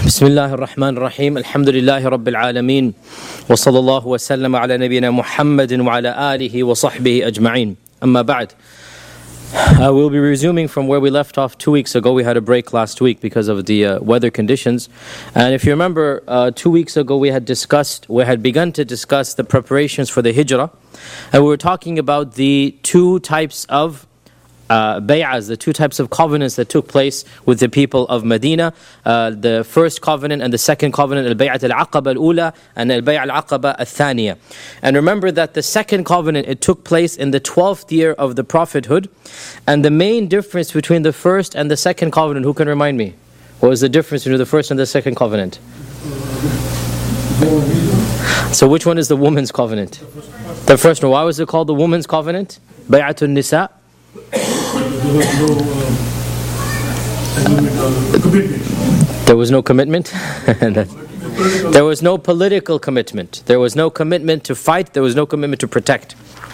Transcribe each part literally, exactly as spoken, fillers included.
بسم الله الرحمن الرحيم الحمد لله رب العالمين وصلى الله وسلم على نبينا محمد وعلى آله وصحبه أجمعين أما بعد. Uh, we'll be resuming from where we left off two weeks ago. We had a break last week because of the uh, weather conditions. And if you remember, uh, two weeks ago we had discussed, we had begun to discuss the preparations for the hijrah. And we were talking about the two types of uh, bay'ahs, the two types of covenants that took place with the people of Medina. Uh, the first covenant and the second covenant, al-bay'at al-aqaba al-ula and al-bay'at al-aqaba al-thaniya. And remember that the second covenant, it took place in the twelfth year of the prophethood. And the main difference between the first and the second covenant, who can remind me? What was the difference between the first and the second covenant? So which one is the woman's covenant? The first one. Why was it called the woman's covenant? Bay'atun Nisa? There was no commitment. There was no political commitment. There was no commitment to fight. There was no commitment to protect.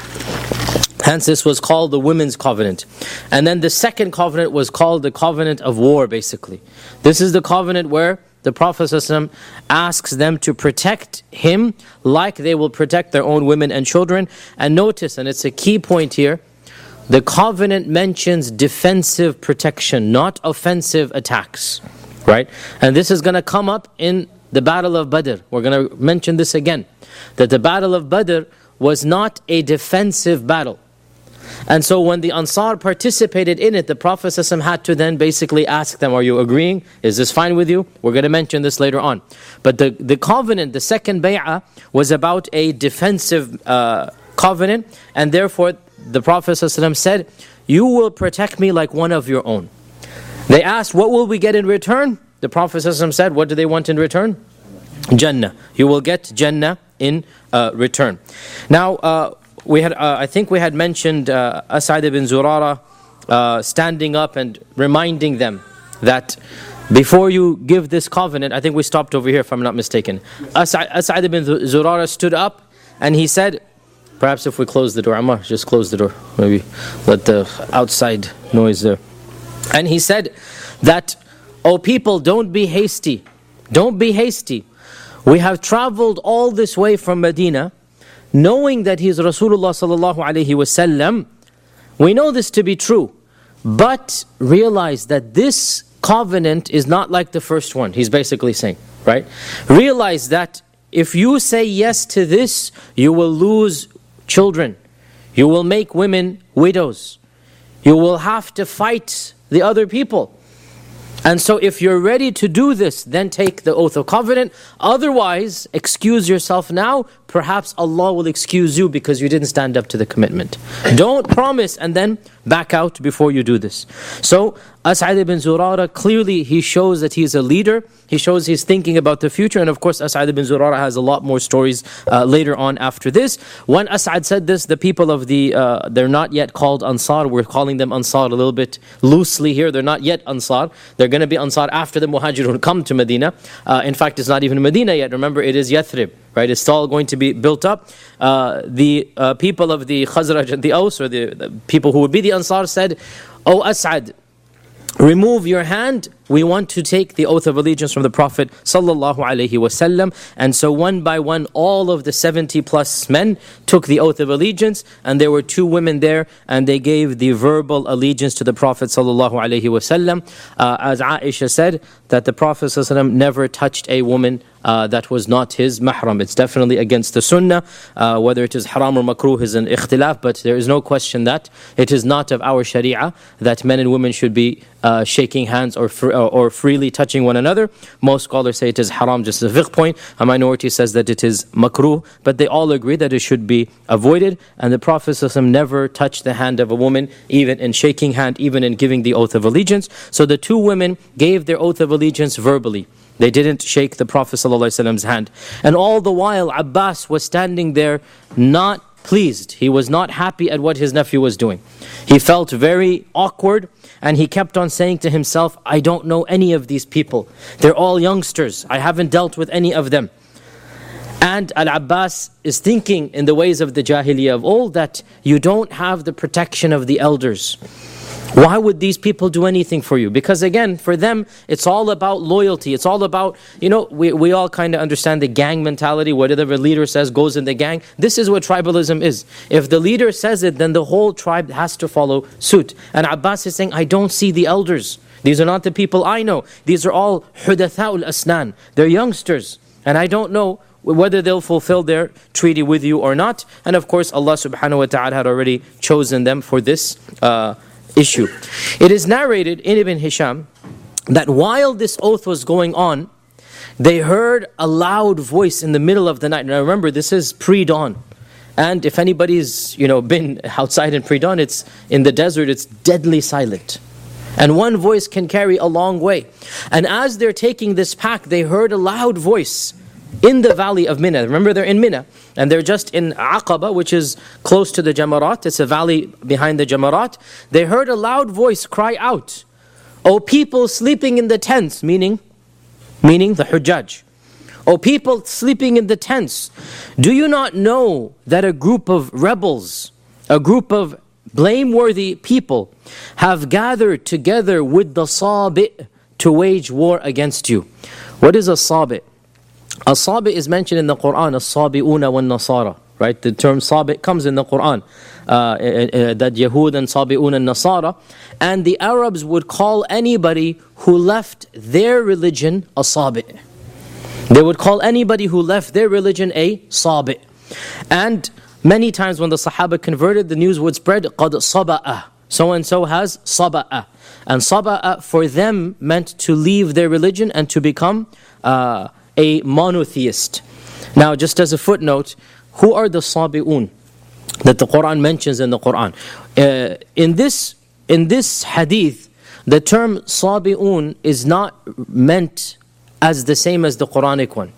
Hence this was called the women's covenant. And then the second covenant was called the covenant of war, basically. This is the covenant where the Prophet ﷺ asks them to protect him like they will protect their own women and children. And notice, and it's a key point here, the covenant mentions defensive protection, not offensive attacks. Right? And this is going to come up in the Battle of Badr. We're going to mention this again. That the Battle of Badr was not a defensive battle. And so when the Ansar participated in it, the Prophet ﷺ had to then basically ask them, are you agreeing? Is this fine with you? We're going to mention this later on. But the, the covenant, the second bay'ah, was about a defensive uh, covenant. And therefore, the Prophet ﷺ said, you will protect me like one of your own. They asked, what will we get in return? The Prophet ﷺ said, what do they want in return? Jannah. You will get Jannah in uh, return. Now, uh, we had, uh, I think we had mentioned uh, As'ad ibn Zurara uh, standing up and reminding them that before you give this covenant, I think we stopped over here if I'm not mistaken. As'ad, As'ad ibn Zurara stood up and he said, perhaps if we close the door, Ammar, just close the door, maybe let the outside noise there. And he said that, oh people, don't be hasty, don't be hasty. We have traveled all this way from Medina, knowing that he is Rasulullah sallallahu alaihi wasallam. We know this to be true, but realize that this covenant is not like the first one. He's basically saying, right? Realize that if you say yes to this, you will lose children. You will make women widows. You will have to fight the other people. And so if you're ready to do this, then take the oath of covenant. Otherwise, excuse yourself now. Perhaps Allah will excuse you because you didn't stand up to the commitment. Don't promise and then back out before you do this. So, As'ad ibn Zurara, clearly he shows that he's a leader. He shows he's thinking about the future. And of course, As'ad ibn Zurara has a lot more stories uh, later on after this. When As'ad said this, the people of the, uh, they're not yet called Ansar. We're calling them Ansar a little bit loosely here. They're not yet Ansar. They're going to be Ansar after the Muhajirun come to Medina. Uh, in fact, it's not even Medina yet. Remember, it is Yathrib. Right, it's still going to be built up. Uh, the uh, people of the Khazraj and the Aus, or the, the people who would be the Ansar, said, "O As'ad, remove your hand. We want to take the oath of allegiance from the Prophet sallallahu alaihi wasallam." And so one by one, all of the seventy plus men took the oath of allegiance, and there were two women there, and they gave the verbal allegiance to the Prophet sallallahu alaihi wasallam. Uh, as Aisha said, that the Prophet sallallahu alaihi wasallam never touched a woman Uh, that was not his mahram. It's definitely against the sunnah. Uh, whether it is haram or makruh is an ikhtilaf, but there is no question that it is not of our sharia that men and women should be uh, shaking hands or, fr- or freely touching one another. Most scholars say it is haram, just a fiqh point. A minority says that it is makruh, but they all agree that it should be avoided. And the Prophet ﷺ never touched the hand of a woman, even in shaking hand, even in giving the oath of allegiance. So the two women gave their oath of allegiance verbally. They didn't shake the Prophet ﷺ's hand. And all the while, Abbas was standing there not pleased. He was not happy at what his nephew was doing. He felt very awkward, and he kept on saying to himself, I don't know any of these people. They're all youngsters. I haven't dealt with any of them. And Al-Abbas is thinking in the ways of the Jahiliyyah of old that you don't have the protection of the elders. Why would these people do anything for you? Because again, for them, it's all about loyalty. It's all about, you know, we, we all kind of understand the gang mentality. Whatever leader says goes in the gang. This is what tribalism is. If the leader says it, then the whole tribe has to follow suit. And Abbas is saying, I don't see the elders. These are not the people I know. These are all hudatha'ul asnan. They're youngsters. And I don't know whether they'll fulfill their treaty with you or not. And of course, Allah subhanahu wa ta'ala had already chosen them for this uh, issue. It is narrated in Ibn Hisham that while this oath was going on, they heard a loud voice in the middle of the night. Now remember, this is pre-dawn. And if anybody's, you know, been outside in pre-dawn, it's in the desert, it's deadly silent. And one voice can carry a long way. And as they're taking this pack, they heard a loud voice in the valley of Mina. Remember, they're in Mina. And they're just in Aqaba, which is close to the Jamarat. It's a valley behind the Jamarat. They heard a loud voice cry out, O people sleeping in the tents, meaning, meaning the Hujjaj. O people sleeping in the tents, do you not know that a group of rebels, a group of blameworthy people have gathered together with the Sabi' to wage war against you? What is a Sabi'? A Sabi' is mentioned in the Quran, as-Sabi'una wal-Nasara, right? The term Sabi' comes in the Quran, uh, uh, uh, that Yahud and Sabi'un and Nasara. And the Arabs would call anybody who left their religion a Sabi'. They would call anybody who left their religion a Sabi'. And many times when the Sahaba converted, the news would spread, قَدْ صَبَأَ. So-and-so has Saba'a. And Saba'a for them meant to leave their religion and to become uh, a monotheist. Now, just as a footnote, who are the Sabi'un that the Quran mentions in the Quran? Uh, in this in this hadith, the term Sabi'un is not meant as the same as the Quranic one.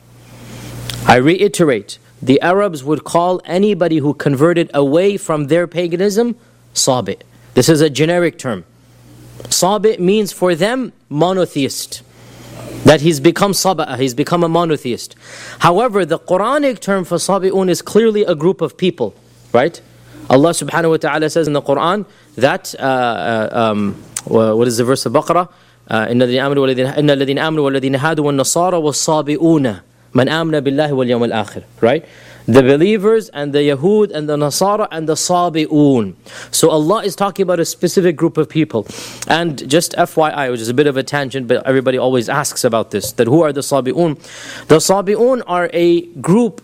I reiterate, the Arabs would call anybody who converted away from their paganism Sabi'. This is a generic term. Sabi' means for them monotheist. That he's become Saba'a, he's become a monotheist. However, the Quranic term for Sabi'un is clearly a group of people, right? Allah subhanahu wa ta'ala says in the Quran that, uh, uh, um, what is the verse of Baqarah? إِنَّ الَّذِينَ آمَنُوا وَالَّذِينَ هَادُوا وَالنَّصَارَى وَالصَّابِئُونَ مَنْ آمَنَ بِاللَّهِ وَالْيَوْمِ الْآخِرِ. Right? The believers and the Yahud and the Nasara and the Sabi'un. So Allah is talking about a specific group of people. And just F Y I, which is a bit of a tangent, but everybody always asks about this, that who are the Sabi'un? The Sabi'un are a group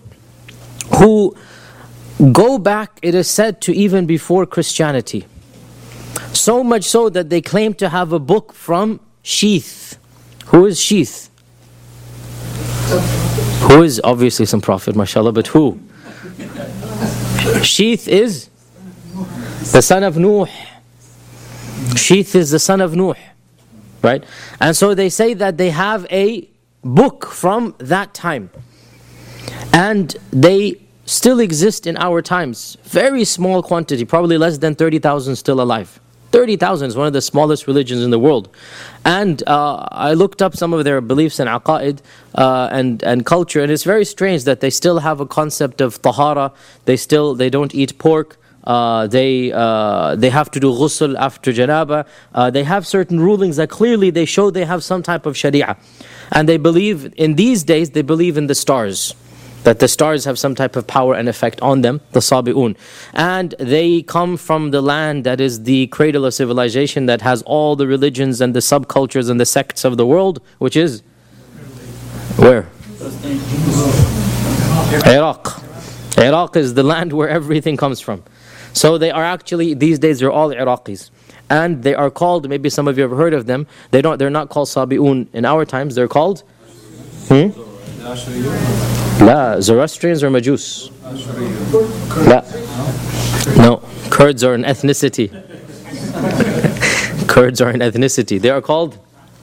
who go back, it is said, to even before Christianity. So much so that they claim to have a book from Sheeth. Who is Sheeth? Who is obviously some prophet, mashallah, but who? Sheeth is the son of Nuh. Sheeth is the son of Nuh, right? And so they say that they have a book from that time. And they still exist in our times. Very small quantity, probably less than thirty thousand still alive. thirty thousand is one of the smallest religions in the world. And uh, I looked up some of their beliefs and aqaid uh, and, and culture, and it's very strange that they still have a concept of tahara. They still, they don't eat pork. Uh, they uh, they have to do ghusl after janaba. Uh, they have certain rulings that clearly they show they have some type of sharia. And they believe, in these days, they believe in the stars. That the stars have some type of power and effect on them, the Sabi'un. And they come from the land that is the cradle of civilization, that has all the religions and the subcultures and the sects of the world, which is? Where? Iraq. Iraq is the land where everything comes from. So they are actually, these days they're all Iraqis. And they are called, maybe some of you have heard of them, they don't, they're not called Sabi'un in our times, they're called? Hmm? La, Zoroastrians or Majus? La. No, Kurds are an ethnicity. Kurds are an ethnicity. They are called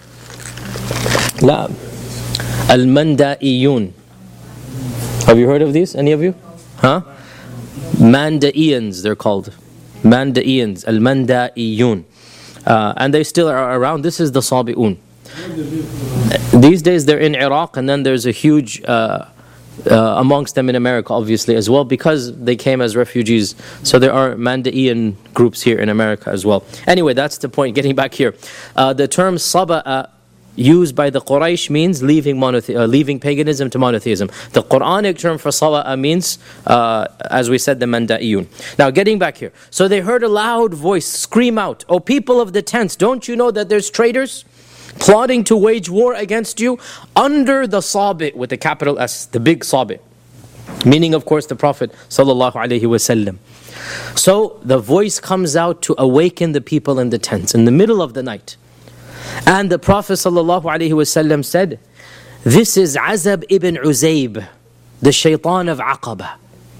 La. Al-Manda'iyun. Have you heard of these? Any of you? Huh? Manda'iyans, they're called. Manda'iyans. Al-Manda'iyun. Uh, and they still are around. This is the Sabi'un. These days they're in Iraq, and then there's a huge uh, uh, amongst them in America, obviously, as well, because they came as refugees. So there are Mandaiyan groups here in America as well. Anyway, that's the point. Getting back here. Uh, the term Saba'a, used by the Quraysh, means leaving monothe- uh, leaving paganism to monotheism. The Quranic term for Saba'a means, uh, as we said, the Mandaiyun. Now, getting back here. So they heard a loud voice scream out, "O people of the tents, don't you know that there's traitors plotting to wage war against you under the Sabi," with the capital S, the big Sabi. Meaning, of course, the Prophet sallallahu alaihi wasallam. So the voice comes out to awaken the people in the tents in the middle of the night. And the Prophet ﷺ said, "This is Azab ibn Uzayb, the shaitan of Aqaba."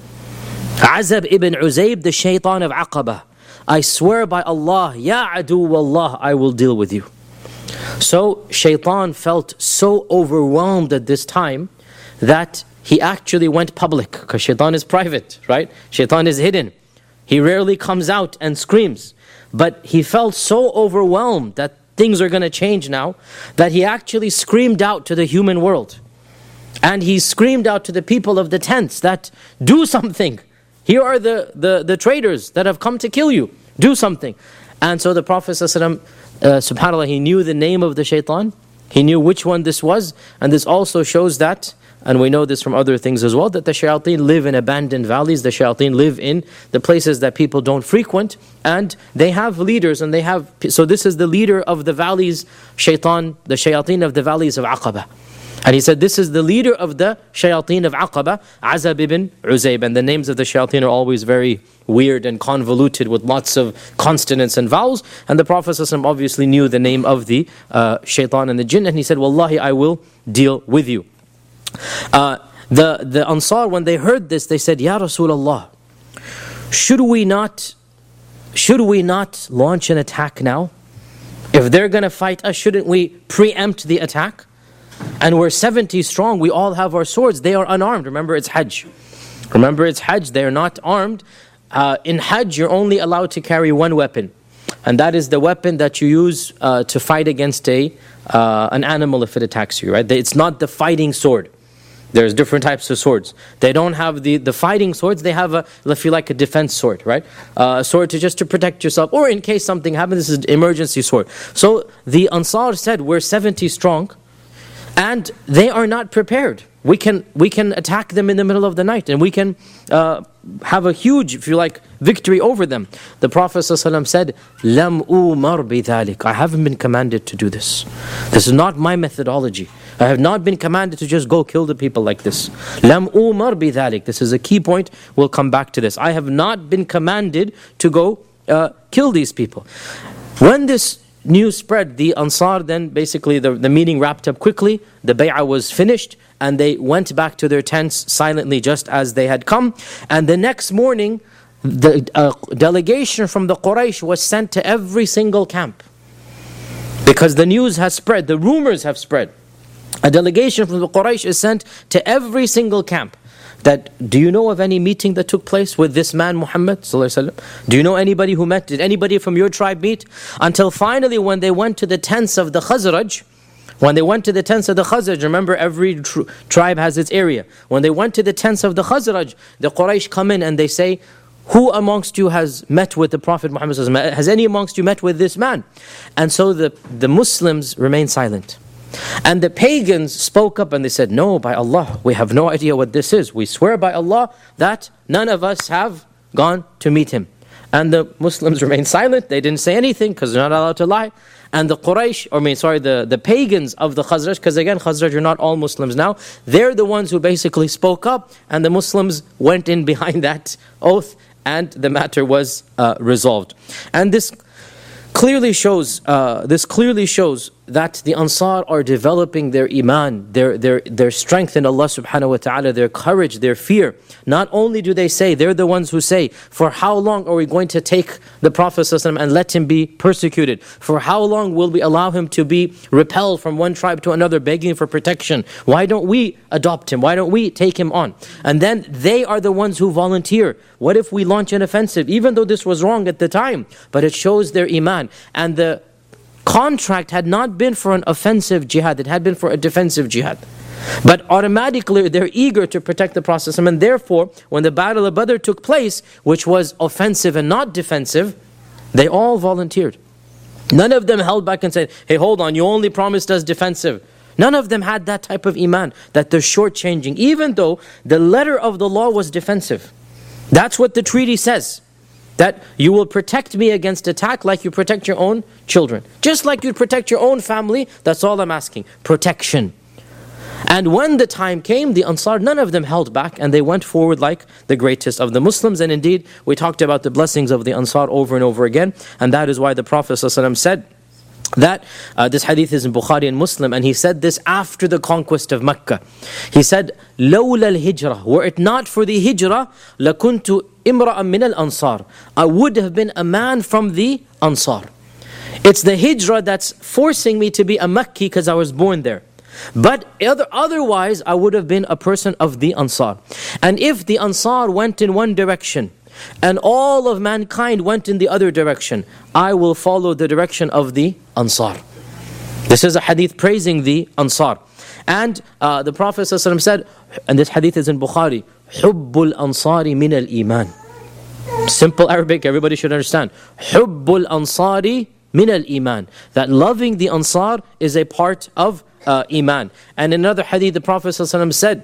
Azab ibn Uzayb, the shaitan of Aqaba. "I swear by Allah, Ya adu wallah, I will deal with you." So shaitan felt so overwhelmed at this time that he actually went public, because shaitan is private, right? Shaitan is hidden. He rarely comes out and screams. But he felt so overwhelmed that things are going to change now, that he actually screamed out to the human world. And he screamed out to the people of the tents that, "Do something. Here are the, the, the traitors that have come to kill you. Do something." And so the Prophet ﷺ, uh, subhanAllah, he knew the name of the shaitan. He knew which one this was. And this also shows that, and we know this from other things as well, that the shayateen live in abandoned valleys. The shayateen live in the places that people don't frequent. And they have leaders, and they have... So this is the leader of the valleys, shaitan, the shayateen of the valleys of Aqaba. And he said, this is the leader of the shayateen of Aqaba, Azab ibn Uzayb. And the names of the shayateen are always very weird and convoluted with lots of consonants and vowels. And the Prophet ﷺ obviously knew the name of the uh, shaitan and the jinn. And he said, "Wallahi, I will deal with you." Uh, the, the Ansar, when they heard this, they said, "Ya Rasulullah, should we not, should we not launch an attack now? If they're going to fight us, shouldn't we preempt the attack? And we're seventy strong, we all have our swords, they are unarmed." Remember, it's Hajj. Remember, it's Hajj, they're not armed. Uh, in Hajj, you're only allowed to carry one weapon. And that is the weapon that you use uh, to fight against a uh, an animal if it attacks you, right? It's not the fighting sword. There's different types of swords. They don't have the, the fighting swords, they have, a, if you like, a defense sword, right? Uh, a sword to just to protect yourself, or in case something happens, this is an emergency sword. So the Ansar said, we're seventy strong, and they are not prepared. We can we can attack them in the middle of the night, and we can uh, have a huge, if you like, victory over them. The Prophet ﷺ said, "Lam umar bidhalik." I haven't been commanded to do this. This is not my methodology. I have not been commanded to just go kill the people like this. Lam umar bidhalik. This is a key point. We'll come back to this. I have not been commanded to go uh, kill these people. When this news spread, the Ansar then basically, the, the meeting wrapped up quickly, the bay'ah was finished, and they went back to their tents silently just as they had come. And the next morning, the uh, delegation from the Quraysh was sent to every single camp. Because the news has spread, the rumors have spread. A delegation from the Quraysh is sent to every single camp. That, do you know of any meeting that took place with this man Muhammad sallallahu alaihi wasallam? Do you know anybody who met? Did anybody from your tribe meet? Until finally when they went to the tents of the Khazraj, when they went to the tents of the Khazraj, remember every tr- tribe has its area. When they went to the tents of the Khazraj, the Quraysh come in and they say, "Who amongst you has met with the Prophet Muhammad sallallahu alaihi wasallam? Has any amongst you met with this man?" And so the, the Muslims remained silent. And the pagans spoke up and they said, "No, by Allah, we have no idea what this is. We swear by Allah that none of us have gone to meet him." And the Muslims remained silent. They didn't say anything because they're not allowed to lie. And the Quraysh, or I mean, sorry, the, the pagans of the Khazraj, because again, Khazraj are not all Muslims now, they're the ones who basically spoke up, and the Muslims went in behind that oath, and the matter was uh, resolved. And this clearly shows, uh, this clearly shows that the Ansar are developing their iman, their their their strength in Allah subhanahu wa ta'ala, their courage, their fear. Not only do they say, they're the ones who say, for how long are we going to take the Prophet ﷺ and let him be persecuted? For how long will we allow him to be repelled from one tribe to another, begging for protection? Why don't we adopt him? Why don't we take him on? And then they are the ones who volunteer. What if we launch an offensive? Even though this was wrong at the time, but it shows their iman. And the contract had not been for an offensive jihad, it had been for a defensive jihad. But automatically they're eager to protect the Prophet ﷺ, and therefore when the Battle of Badr took place, which was offensive and not defensive, they all volunteered. None of them held back and said, hey, hold on, you only promised us defensive. None of them had that type of iman, that they're shortchanging, even though the letter of the law was defensive. That's what the treaty says. That you will protect me against attack like you protect your own children. Just like you protect your own family, that's all I'm asking. Protection. And when the time came, the Ansar, none of them held back, and they went forward like the greatest of the Muslims. And indeed, we talked about the blessings of the Ansar over and over again, and that is why the Prophet ﷺ said that, uh, this hadith is in Bukhari and Muslim, and he said this after the conquest of Mecca. He said, لَوْلَا الْهِجْرَةِ, were it not for the hijrah, لَكُنْتُ إِمْرَأً مِنَ الْأَنصَارِ, I would have been a man from the Ansar. It's the hijrah that's forcing me to be a Makki because I was born there. But other, otherwise, I would have been a person of the Ansar. And if the Ansar went in one direction, and all of mankind went in the other direction, I will follow the direction of the Ansar. This is a hadith praising the Ansar. And uh, the Prophet ﷺ said, and this hadith is in Bukhari, حُبُّ الْأَنصَارِ مِنَ الْإِيمَانِ. Simple Arabic, everybody should understand. حُبُّ الْأَنصَارِ مِنَ الْإِيمَانِ. That loving the Ansar is a part of uh, Iman. And in another hadith, the Prophet ﷺ said,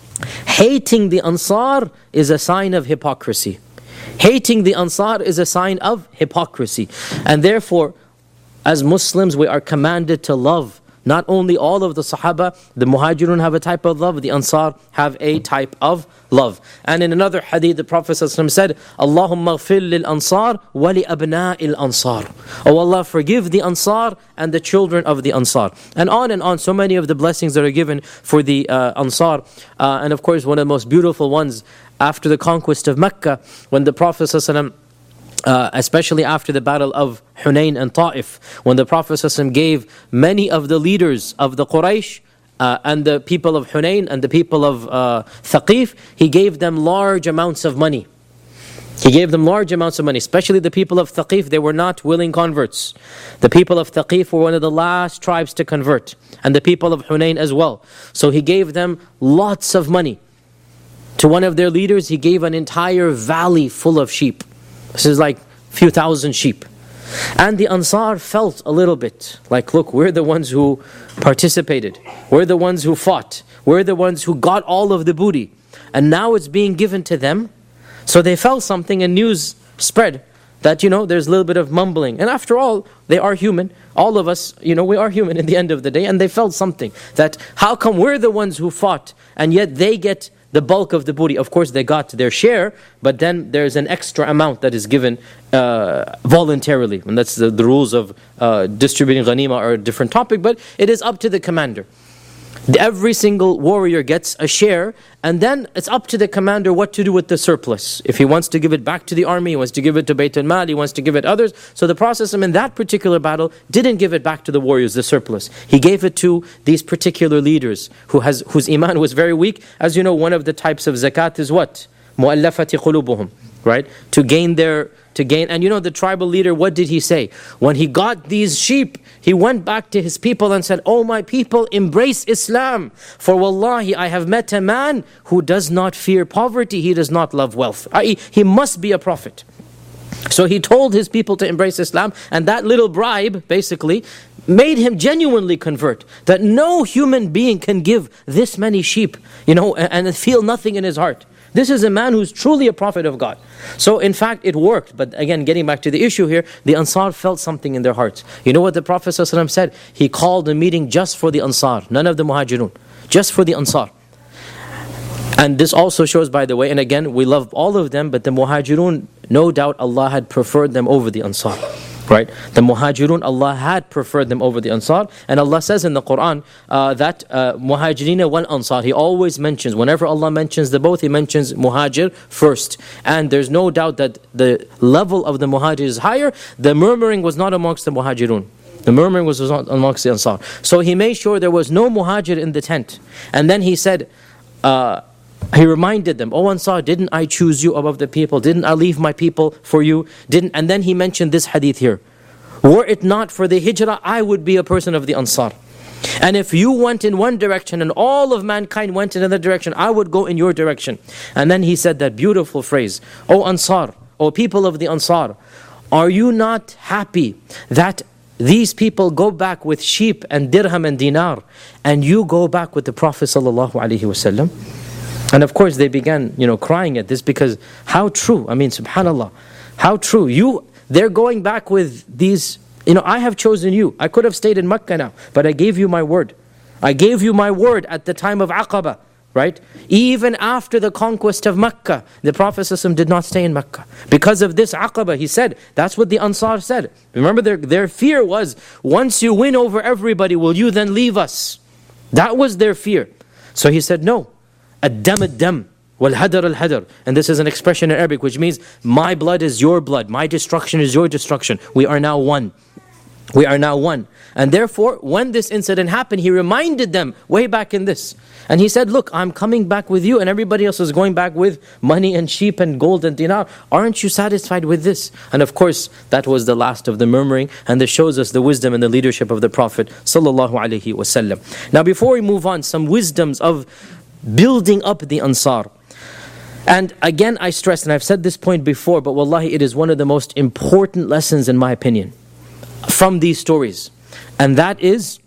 hating the Ansar is a sign of hypocrisy. Hating the Ansar is a sign of hypocrisy. And therefore, as Muslims, we are commanded to love not only all of the Sahaba, the Muhajirun have a type of love, the Ansar have a type of love. And in another hadith, the Prophet ﷺ said, Allahumma ghfir lil Ansar wa li abna'il Ansar. Oh Allah, forgive the Ansar and the children of the Ansar. And on and on, so many of the blessings that are given for the uh, Ansar. Uh, and of course, one of the most beautiful ones, after the conquest of Mecca, when the Prophet ﷺ, uh, especially after the battle of Hunayn and Ta'if, when the Prophet ﷺ gave many of the leaders of the Quraysh uh, and the people of Hunayn and the people of uh, Thaqif, he gave them large amounts of money. He gave them large amounts of money, especially the people of Thaqif. They were not willing converts. The people of Thaqif were one of the last tribes to convert, and the people of Hunayn as well. So he gave them lots of money. To one of their leaders, he gave an entire valley full of sheep. This is like a few thousand sheep. And the Ansar felt a little bit like, look, we're the ones who participated. We're the ones who fought. We're the ones who got all of the booty. And now it's being given to them. So they felt something, and news spread that, you know, there's a little bit of mumbling. And after all, they are human. All of us, you know, we are human in the end of the day. And they felt something, that how come we're the ones who fought, and yet they get the bulk of the booty. Of course, they got their share, but then there's an extra amount that is given uh, voluntarily. And that's the, the rules of uh, distributing ghanima are a different topic, but it is up to the commander. Every single warrior gets a share, and then it's up to the commander what to do with the surplus. If he wants to give it back to the army, he wants to give it to Bayt al-Mal, he wants to give it others. So the Prophet in that particular battle didn't give it back to the warriors, the surplus. He gave it to these particular leaders who has whose iman was very weak. As you know, one of the types of zakat is what? مُؤَلَّفَةِ قُلُوبُهُمْ. Right? To gain their, to gain, and you know the tribal leader, what did he say? When he got these sheep, he went back to his people and said, oh my people, embrace Islam. For wallahi, I have met a man who does not fear poverty, he does not love wealth. that is, he must be a prophet. So he told his people to embrace Islam, and that little bribe, basically, made him genuinely convert. That no human being can give this many sheep, you know, and feel nothing in his heart. This is a man who's truly a prophet of God. So in fact, it worked. But again, getting back to the issue here, the Ansar felt something in their hearts. You know what the Prophet ﷺ said? He called a meeting just for the Ansar, none of the Muhajirun, just for the Ansar. And this also shows, by the way, and again, we love all of them, but the Muhajirun, no doubt Allah had preferred them over the Ansar. Right? The Muhajirun, Allah had preferred them over the Ansar. And Allah says in the Quran uh, that uh, Muhajirina wal Ansar, He always mentions, whenever Allah mentions the both, He mentions Muhajir first. And there's no doubt that the level of the Muhajir is higher. The murmuring was not amongst the Muhajirun. The murmuring was not amongst the Ansar. So He made sure there was no Muhajir in the tent. And then He said, uh, He reminded them, oh Ansar, didn't I choose you above the people? Didn't I leave my people for you? Didn't? And then he mentioned this hadith here. Were it not for the hijrah, I would be a person of the Ansar. And if you went in one direction and all of mankind went in another direction, I would go in your direction. And then he said that beautiful phrase, O Ansar, O people of the Ansar, are you not happy that these people go back with sheep and dirham and dinar, and you go back with the Prophet sallallahu alaihi wasallam? And of course they began, you know, crying at this, because how true, I mean, subhanallah, how true. You, they're going back with these, you know, I have chosen you. I could have stayed in Makkah now, but I gave you my word. I gave you my word at the time of Aqaba, right? Even after the conquest of Makkah, the Prophet ﷺ did not stay in Makkah. Because of this Aqaba, he said, that's what the Ansar said. Remember, their, their fear was, once you win over everybody, will you then leave us? That was their fear. So he said, no. Ad-dam ad-dam, wal-hadar al-hadar. And this is an expression in Arabic, which means, my blood is your blood, my destruction is your destruction. We are now one. We are now one. And therefore, when this incident happened, he reminded them way back in this. And he said, look, I'm coming back with you, and everybody else is going back with money and sheep and gold and dinar. Aren't you satisfied with this? And of course, that was the last of the murmuring, and this shows us the wisdom and the leadership of the Prophet sallallahu alaihi wasallam. Now before we move on, some wisdoms of building up the Ansar. And again, I stress, and I've said this point before, but wallahi, it is one of the most important lessons in my opinion from these stories. And that is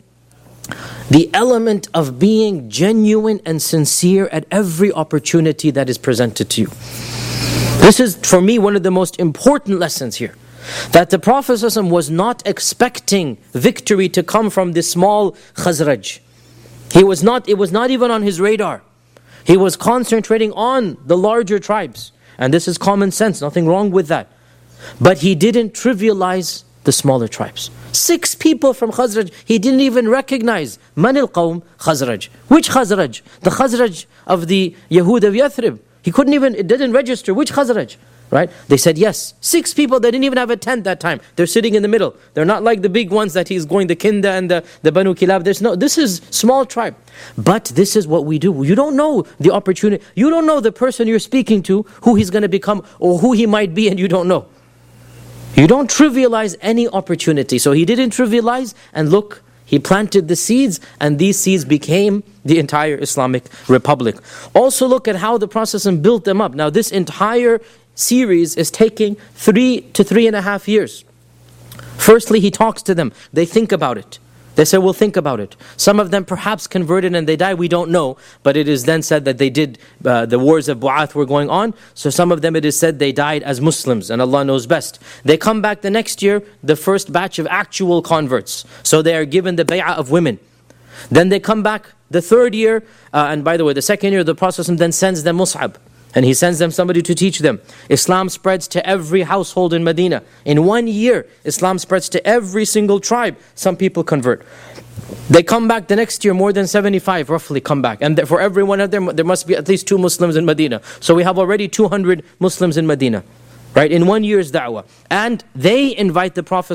the element of being genuine and sincere at every opportunity that is presented to you. This is, for me, one of the most important lessons here. That the Prophet ﷺ was not expecting victory to come from this small Khazraj. He was not, it was not even on his radar. He was concentrating on the larger tribes. And this is common sense, nothing wrong with that. But he didn't trivialize the smaller tribes. Six people from Khazraj, he didn't even recognize. Man al-Qawm? Khazraj. Which Khazraj? The Khazraj of the Yahud of Yathrib. He couldn't even, it didn't register. Which Khazraj? Right? They said yes. Six people, they didn't even have a tent that time. They're sitting in the middle. They're not like the big ones that he's going, the Kinda and the, the Banu Kilab. There's no, this is small tribe. But this is what we do. You don't know the opportunity. You don't know the person you're speaking to, who he's going to become or who he might be, and you don't know. You don't trivialize any opportunity. So he didn't trivialize, and look, he planted the seeds, and these seeds became the entire Islamic Republic. Also look at how the Prophet built them up. Now this entire series is taking three to three and a half years. Firstly, he talks to them. They think about it. They say, we'll think about it. Some of them perhaps converted and they died, we don't know. But it is then said that they did, uh, the wars of Bu'ath were going on. So some of them, it is said, they died as Muslims, and Allah knows best. They come back the next year, the first batch of actual converts. So they are given the bay'ah of women. Then they come back the third year, uh, and by the way, the second year, the Prophet then sends them Mus'ab. And he sends them somebody to teach them. Islam spreads to every household in Medina. In one year, Islam spreads to every single tribe. Some people convert. They come back the next year, more than seventy-five roughly come back. And for every one of them, there must be at least two Muslims in Medina. So we have already two hundred Muslims in Medina. Right, in one year's da'wah. And they invite the Prophet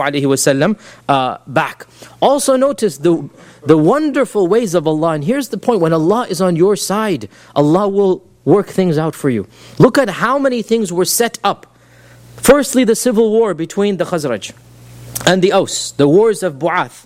ﷺ uh, back. Also notice the, the wonderful ways of Allah. And here's the point, when Allah is on your side, Allah will work things out for you. Look at how many things were set up. Firstly, the civil war between the Khazraj and the Aus, the wars of Bu'ath.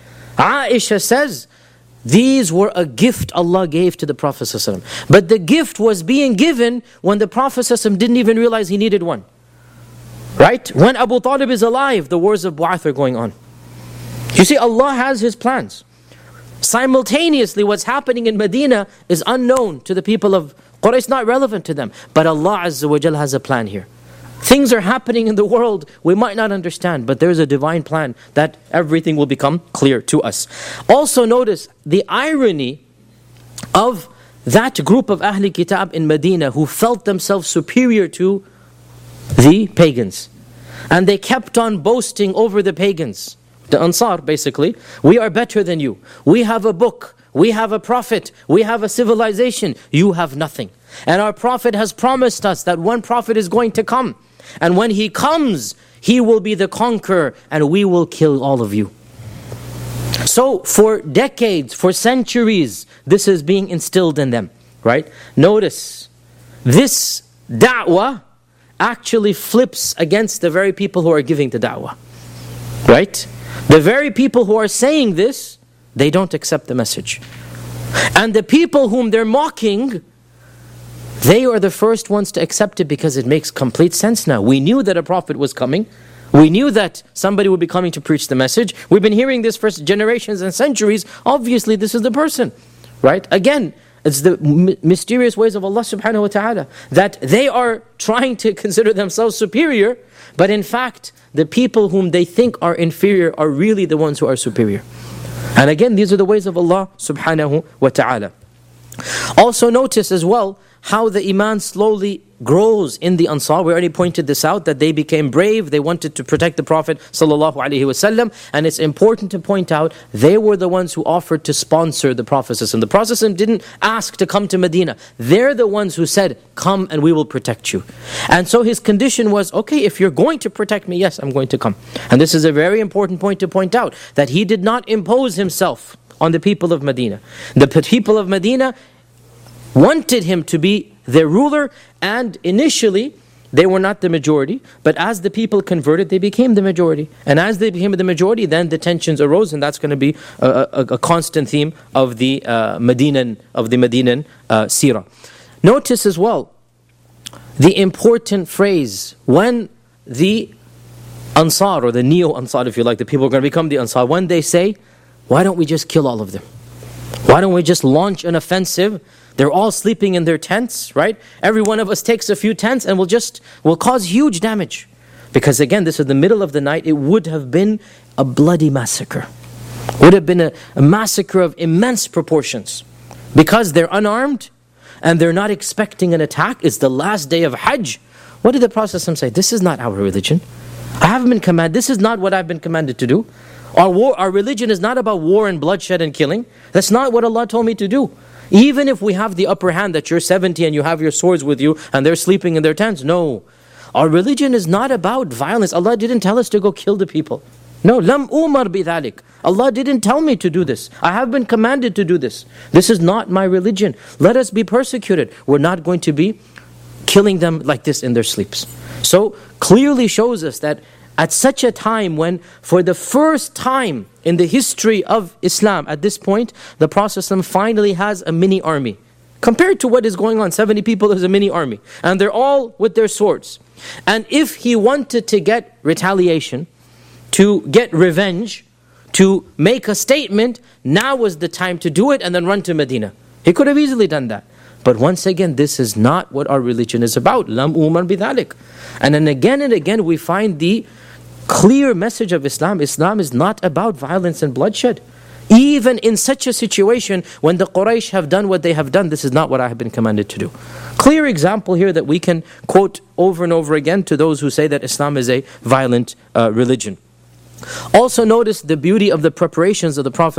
Aisha says, these were a gift Allah gave to the Prophet ﷺ. But the gift was being given when the Prophet ﷺ didn't even realize he needed one. Right? When Abu Talib is alive, the wars of Bu'ath are going on. You see, Allah has His plans. Simultaneously, what's happening in Medina is unknown to the people of Quraysh, not relevant to them. But Allah Azza wa Jal has a plan here. Things are happening in the world we might not understand, but there's a divine plan that everything will become clear to us. Also notice the irony of that group of Ahli Kitab in Medina who felt themselves superior to the pagans. And they kept on boasting over the pagans. The Ansar, basically, we are better than you. We have a book. We have a prophet. We have a civilization. You have nothing. And our prophet has promised us that one prophet is going to come. And when he comes, he will be the conqueror and we will kill all of you. So for decades, for centuries, this is being instilled in them. Right? Notice, this da'wah actually flips against the very people who are giving the da'wah. Right? The very people who are saying this, they don't accept the message. And the people whom they're mocking, they are the first ones to accept it because it makes complete sense now. We knew that a prophet was coming. We knew that somebody would be coming to preach the message. We've been hearing this for generations and centuries. Obviously, this is the person, right? Again, it's the m- mysterious ways of Allah subhanahu wa ta'ala, that they are trying to consider themselves superior, but in fact, the people whom they think are inferior are really the ones who are superior. And again, these are the ways of Allah subhanahu wa ta'ala. Also notice as well how the iman slowly grows in the Ansar. We already pointed this out, that they became brave, they wanted to protect the Prophet sallallahu alaihi wasallam, and it's important to point out, they were the ones who offered to sponsor the Prophet sallallahu alaihi wasallam. The Prophet sallallahu alaihi wasallam didn't ask to come to Medina. They're the ones who said, come and we will protect you. And so his condition was, okay, if you're going to protect me, yes, I'm going to come. And this is a very important point to point out, that he did not impose himself on the people of Medina. The people of Medina wanted him to be their ruler, and initially they were not the majority, but as the people converted, they became the majority. And as they became the majority, then the tensions arose, and that's going to be a, a, a constant theme of the uh, Medinan of the Medinan uh, seerah. Notice as well the important phrase when the Ansar, or the neo-Ansar if you like, the people are going to become the Ansar, when they say, why don't we just kill all of them? Why don't we just launch an offensive? They're all sleeping in their tents, right? Every one of us takes a few tents and we'll just, will cause huge damage. Because again, this is the middle of the night, it would have been a bloody massacre. Would have been a, a massacre of immense proportions. Because they're unarmed and they're not expecting an attack. It's the last day of Hajj. What did the Prophet say? This is not our religion. I haven't been commanded, this is not what I've been commanded to do. Our war, our religion is not about war and bloodshed and killing. That's not what Allah told me to do. Even if we have the upper hand, that you're seventy and you have your swords with you and they're sleeping in their tents. No. Our religion is not about violence. Allah didn't tell us to go kill the people. No. Lam umar bidhalik. Allah didn't tell me to do this. I have been commanded to do this. This is not my religion. Let us be persecuted. We're not going to be killing them like this in their sleeps. So clearly shows us that at such a time when, for the first time in the history of Islam, at this point, the Prophet finally has a mini army. Compared to what is going on, seventy people is a mini army. And they're all with their swords. And if he wanted to get retaliation, to get revenge, to make a statement, now was the time to do it and then run to Medina. He could have easily done that. But once again, this is not what our religion is about. Lam umar bidhalik. And then again and again we find the clear message of Islam. Islam is not about violence and bloodshed. Even in such a situation, when the Quraysh have done what they have done, this is not what I have been commanded to do. Clear example here that we can quote over and over again to those who say that Islam is a violent uh, religion. Also notice the beauty of the preparations of the Prophet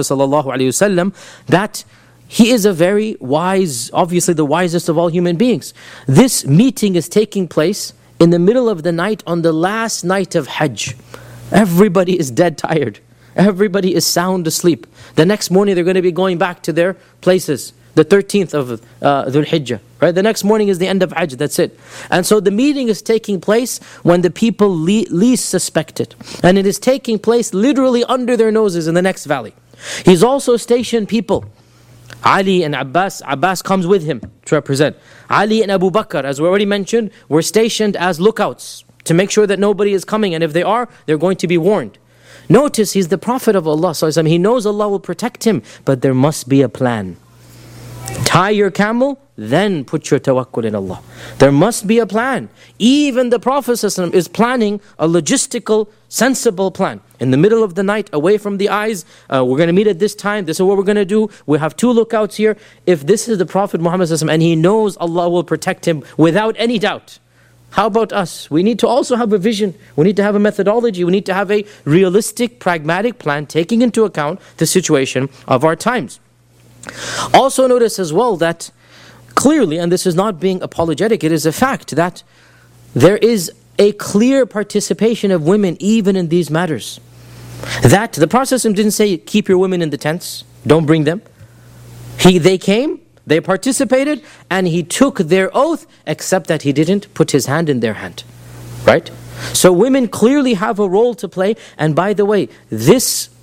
ﷺ, that he is a very wise, obviously the wisest of all human beings. This meeting is taking place in the middle of the night on the last night of Hajj. Everybody is dead tired. Everybody is sound asleep. The next morning they're going to be going back to their places. The thirteenth of uh, Dhul Hijjah. Right? The next morning is the end of Hajj, that's it. And so the meeting is taking place when the people le- least suspect it. And it is taking place literally under their noses in the next valley. He's also stationed people. Ali and Abbas, Abbas comes with him to represent. Ali and Abu Bakr, as we already mentioned, were stationed as lookouts to make sure that nobody is coming. And if they are, they're going to be warned. Notice he's the Prophet of Allah. He knows Allah will protect him, but there must be a plan. Tie your camel, then put your tawakkul in Allah. There must be a plan. Even the Prophet is planning a logistical, sensible plan. In the middle of the night, away from the eyes, uh, we're going to meet at this time, this is what we're going to do. We have two lookouts here. If this is the Prophet Muhammad and he knows Allah will protect him without any doubt, how about us? We need to also have a vision. We need to have a methodology. We need to have a realistic, pragmatic plan taking into account the situation of our times. Also notice as well that clearly, and this is not being apologetic, it is a fact that there is a clear participation of women even in these matters. That the Prophet didn't say, keep your women in the tents, don't bring them. He, they came, they participated, and he took their oath, except that he didn't put his hand in their hand. Right? So women clearly have a role to play, and by the way, this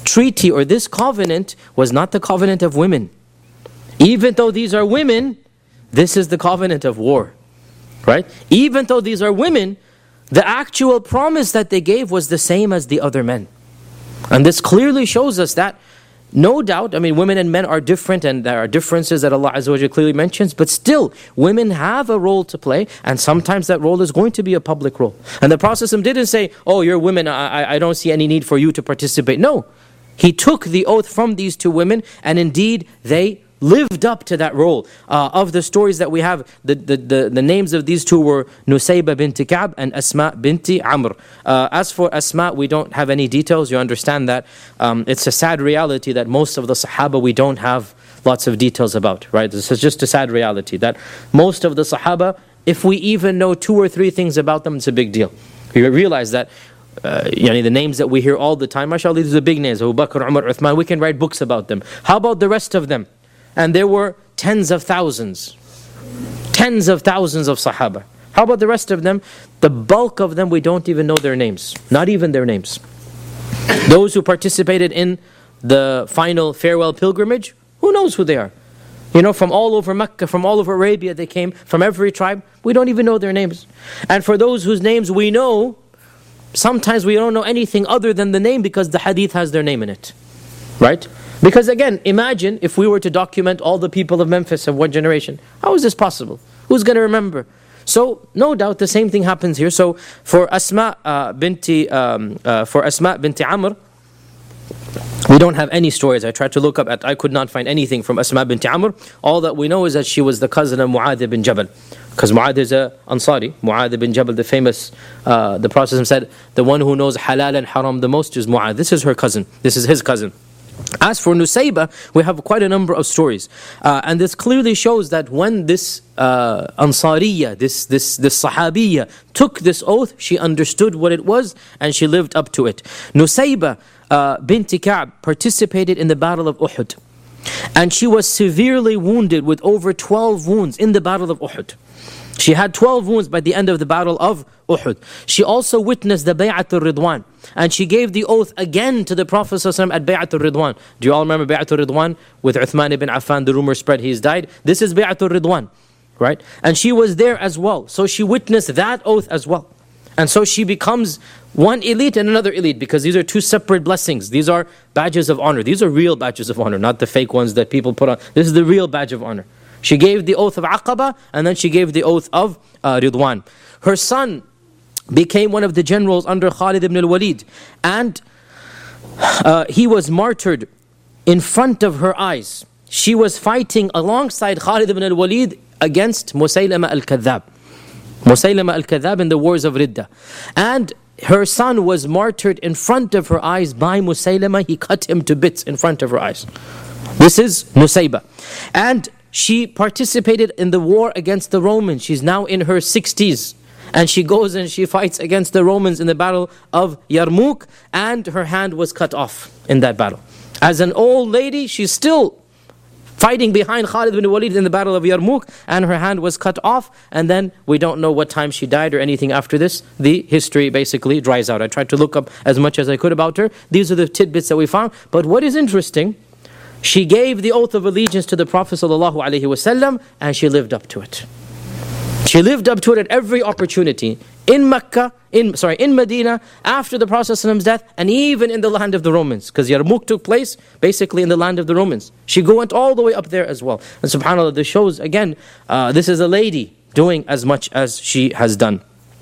treaty or this covenant was not the covenant of women. Even though these are women, this is the covenant of war. Right? Even though these are women, the actual promise that they gave was the same as the other men. And this clearly shows us that, no doubt, I mean, women and men are different, and there are differences that Allah Azza wa Jalla clearly mentions, but still, women have a role to play, and sometimes that role is going to be a public role. And the Prophet didn't say, oh, you're women, I, I don't see any need for you to participate. No. He took the oath from these two women, and indeed, they lived up to that role. Uh, of the stories that we have, the, the, the, the names of these two were Nusayba binti Ka'b and Asma binti Amr. Uh, as for Asma, we don't have any details. You understand that um, it's a sad reality that most of the Sahaba we don't have lots of details about. Right? This is just a sad reality that most of the Sahaba, if we even know two or three things about them, it's a big deal. We realize that Uh, yani the names that we hear all the time, mashallah, these are the big names, Abu Bakr, Umar, Uthman, we can write books about them. How about the rest of them? And there were tens of thousands, tens of thousands of Sahaba. How about the rest of them? The bulk of them, we don't even know their names, not even their names. Those who participated in the final farewell pilgrimage, who knows who they are? You know, from all over Mecca, from all over Arabia they came, from every tribe, we don't even know their names. And for those whose names we know, sometimes we don't know anything other than the name because the hadith has their name in it. Right? Because again, imagine if we were to document all the people of Memphis of one generation. How is this possible? Who's going to remember? So, no doubt the same thing happens here. So, for Asma uh, binti, um, uh, for Asma binti Amr, we don't have any stories. I tried to look up, at, I could not find anything from Asma binti Amr. All that we know is that she was the cousin of Mu'adh bin Jabal. Because Mu'adh is a Ansari. Mu'adh bin Jabal, the famous, uh, the Prophet said, the one who knows halal and haram the most is Mu'adh. This is her cousin. This is his cousin. As for Nusayba, we have quite a number of stories. Uh, and this clearly shows that when this uh, Ansariya, this, this, this Sahabiya, took this oath, she understood what it was and she lived up to it. Nusayba uh, binti Ka'b participated in the Battle of Uhud. And she was severely wounded with over twelve wounds in the Battle of Uhud. She had twelve wounds by the end of the Battle of Uhud. She also witnessed the Bay'at al-Ridwan. And she gave the oath again to the Prophet ﷺ at Bay'at al-Ridwan. Do you all remember Bay'at al-Ridwan? With Uthman ibn Affan, the rumor spread he's died. This is Bay'at al-Ridwan. Right? And she was there as well. So she witnessed that oath as well. And so she becomes one elite and another elite, because these are two separate blessings. These are badges of honor. These are real badges of honor, not the fake ones that people put on. This is the real badge of honor. She gave the oath of Aqaba, and then she gave the oath of uh, Ridwan. Her son became one of the generals under Khalid ibn al-Walid, and uh, he was martyred in front of her eyes. She was fighting alongside Khalid ibn al-Walid against Musaylama al-Kadhab. Musaylama al-Kadhab in the wars of Ridda. And her son was martyred in front of her eyes by Musaylama. He cut him to bits in front of her eyes. This is Nusayba. And she participated in the war against the Romans. She's now in her sixties. And she goes and she fights against the Romans in the battle of Yarmouk. And her hand was cut off in that battle. As an old lady, she's still fighting behind Khalid bin Walid in the battle of Yarmouk, and her hand was cut off, and then we don't know what time she died or anything after this. The history basically dries out. I tried to look up as much as I could about her. These are the tidbits that we found. But what is interesting, she gave the oath of allegiance to the Prophet ﷺ, and she lived up to it. She lived up to it at every opportunity. In Mecca, in sorry, in Medina, after the Prophet's death, and even in the land of the Romans. Because Yarmouk took place basically in the land of the Romans. She went all the way up there as well. And subhanAllah, this shows, again, uh, this is a lady doing as much as she has done.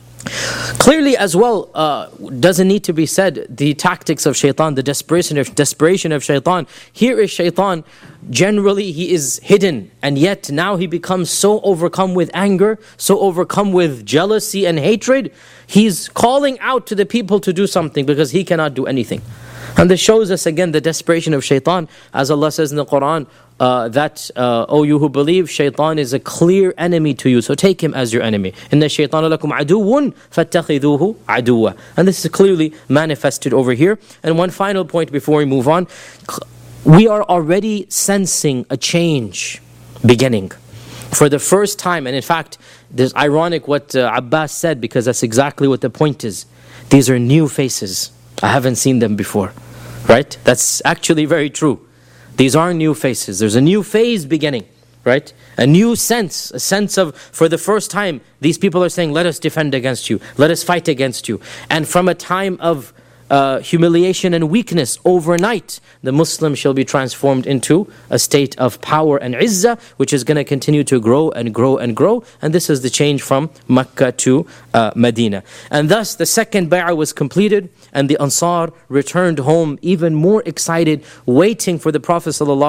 Clearly as well, uh, doesn't need to be said, the tactics of shaitan, the desperation of, desperation of shaitan. Here is shaitan, generally he is hidden, and yet now he becomes so overcome with anger, so overcome with jealousy and hatred, he's calling out to the people to do something because he cannot do anything. And this shows us again the desperation of shaitan, as Allah says in the Quran, uh, that, uh, O you who believe, shaitan is a clear enemy to you, so take him as your enemy. Inna shaytana lakum aduwwun fattakhiduhu aduwwa. And this is clearly manifested over here. And one final point before we move on, we are already sensing a change beginning. For the first time, and in fact, it's ironic what uh, Abbas said, because that's exactly what the point is. These are new faces. I haven't seen them before. Right? That's actually very true. These are new faces. There's a new phase beginning, right? A new sense, a sense of, for the first time, these people are saying, let us defend against you. Let us fight against you. And from a time of uh, humiliation and weakness, overnight, the Muslim shall be transformed into a state of power and izzah, which is going to continue to grow and grow and grow. And this is the change from Mecca to uh, Medina. And thus, the second bay'ah was completed, and the Ansar returned home even more excited, waiting for the Prophet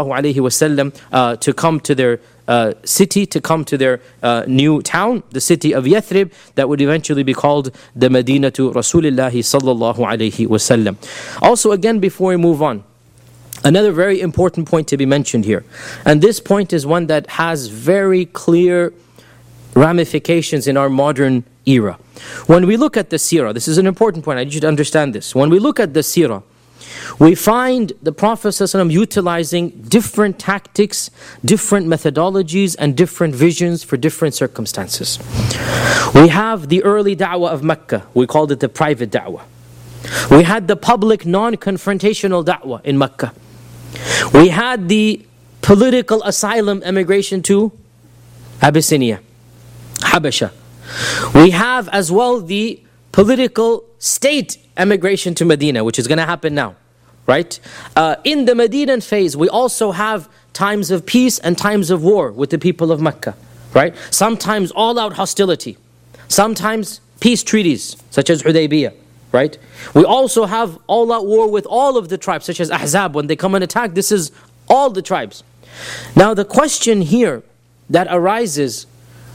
ﷺ uh, to come to their uh, city, to come to their uh, new town, the city of Yathrib, that would eventually be called the Madinatu Rasulillahi sallallahu alayhi wasallam. Also, again, before we move on, another very important point to be mentioned here. And this point is one that has very clear ramifications in our modern era. When we look at the seerah, this is an important point, I need you to understand this. When we look at the seerah, we find the Prophet ﷺ utilizing different tactics, different methodologies, and different visions for different circumstances. We have the early da'wah of Mecca. We called it the private da'wah. We had the public non-confrontational da'wah in Mecca. We had the political asylum emigration to Abyssinia, Habasha. We have as well the political state emigration to Medina, which is going to happen now, right? Uh, in the Medinan phase, we also have times of peace and times of war with the people of Mecca, right? Sometimes all-out hostility, sometimes peace treaties, such as Hudaybiyah, right? We also have all-out war with all of the tribes, such as Ahzab. When they come and attack, this is all the tribes. Now the question here that arises,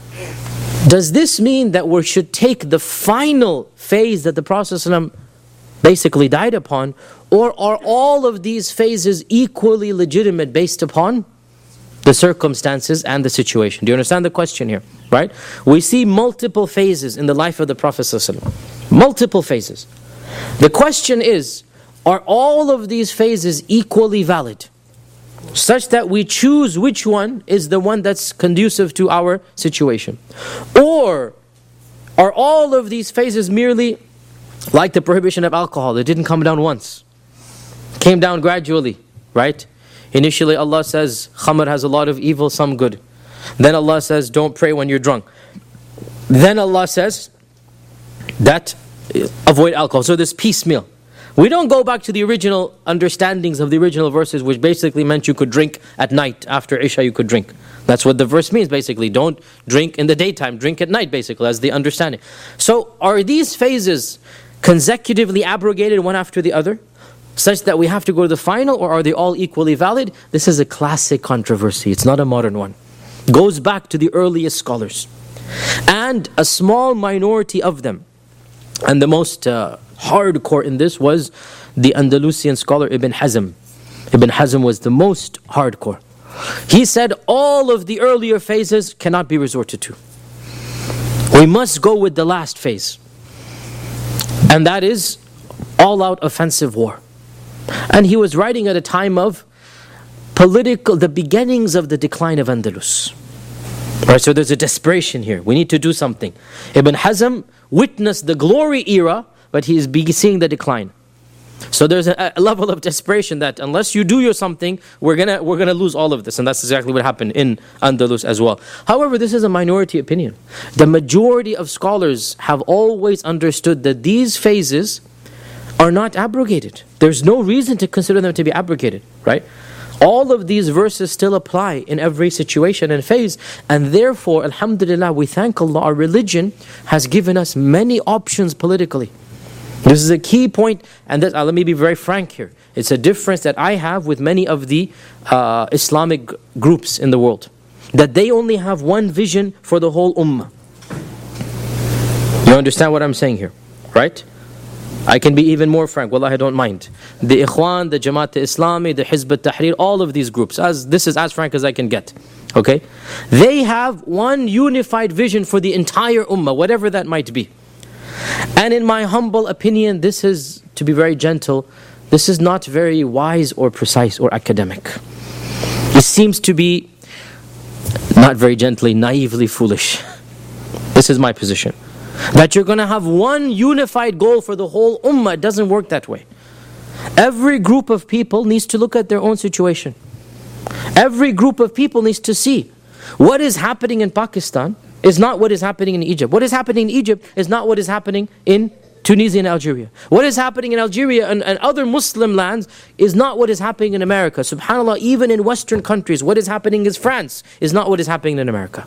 does this mean that we should take the final phase that the Prophet ﷺ basically died upon, or are all of these phases equally legitimate based upon the circumstances and the situation? Do you understand the question here? Right? We see multiple phases in the life of the Prophet ﷺ. Multiple phases. The question is, are all of these phases equally valid, such that we choose which one is the one that's conducive to our situation? Or are all of these phases merely like the prohibition of alcohol? It didn't come down once. It came down gradually, right? Initially Allah says, khamr has a lot of evil, some good. Then Allah says, don't pray when you're drunk. Then Allah says that avoid alcohol. So this piecemeal. We don't go back to the original understandings of the original verses, which basically meant you could drink at night. After Isha you could drink. That's what the verse means basically. Don't drink in the daytime, drink at night basically, as the understanding. So are these phases consecutively abrogated one after the other, such that we have to go to the final, or are they all equally valid? This is a classic controversy. It's not a modern one. It goes back to the earliest scholars. And a small minority of them, and the most uh, hardcore in this was the Andalusian scholar Ibn Hazm. Ibn Hazm was the most hardcore. He said all of the earlier phases cannot be resorted to. We must go with the last phase. And that is all-out offensive war. And he was writing at a time of political, the beginnings of the decline of Andalus. Right, so there's a desperation here. We need to do something. Ibn Hazm witnessed the glory era, but he is seeing the decline. So there's a, a level of desperation that unless you do your something, we're gonna we're gonna lose all of this, and that's exactly what happened in Andalus as well. However, this is a minority opinion. The majority of scholars have always understood that these phases are not abrogated. There's no reason to consider them to be abrogated, right? All of these verses still apply in every situation and phase, and therefore, alhamdulillah, we thank Allah, our religion has given us many options politically. This is a key point, and that, uh, let me be very frank here. It's a difference that I have with many of the uh, Islamic groups in the world, that they only have one vision for the whole ummah. You understand what I'm saying here, right? I can be even more frank. Wallah, I don't mind. The Ikhwan, the Jamaat Islami, the Hizb al-Tahrir, all of these groups, as this is as frank as I can get. Okay? They have one unified vision for the entire ummah, whatever that might be. And in my humble opinion, this is, to be very gentle, this is not very wise or precise or academic. It seems to be, not very gently, naively foolish. This is my position. That you're going to have one unified goal for the whole ummah. It doesn't work that way. Every group of people needs to look at their own situation. Every group of people needs to see what is happening in Pakistan is not what is happening in Egypt. What is happening in Egypt is not what is happening in Tunisia and Algeria. What is happening in Algeria and, and other Muslim lands is not what is happening in America. SubhanAllah, even in Western countries, what is happening in France is not what is happening in America.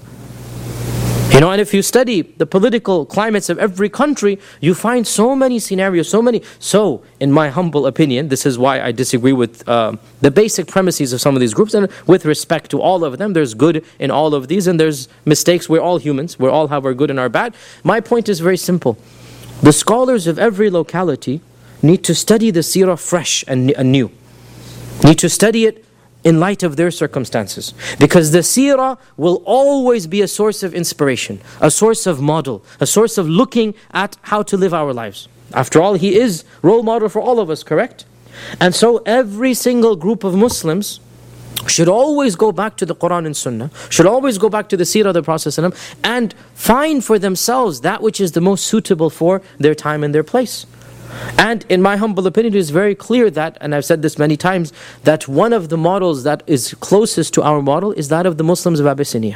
You know, and if you study the political climates of every country, you find so many scenarios, so many. So, in my humble opinion, this is why I disagree with uh, the basic premises of some of these groups. And with respect to all of them, there's good in all of these and there's mistakes. We're all humans. We all have our good and our bad. My point is very simple. The scholars of every locality need to study the seerah fresh and anew. Need to study it in light of their circumstances. Because the seerah will always be a source of inspiration, a source of model, a source of looking at how to live our lives. After all, he is role model for all of us, correct? And so every single group of Muslims should always go back to the Quran and Sunnah, should always go back to the seerah of the Prophet ﷺ, and find for themselves that which is the most suitable for their time and their place. And in my humble opinion, it is very clear that, and I've said this many times, that one of the models that is closest to our model is that of the Muslims of Abyssinia.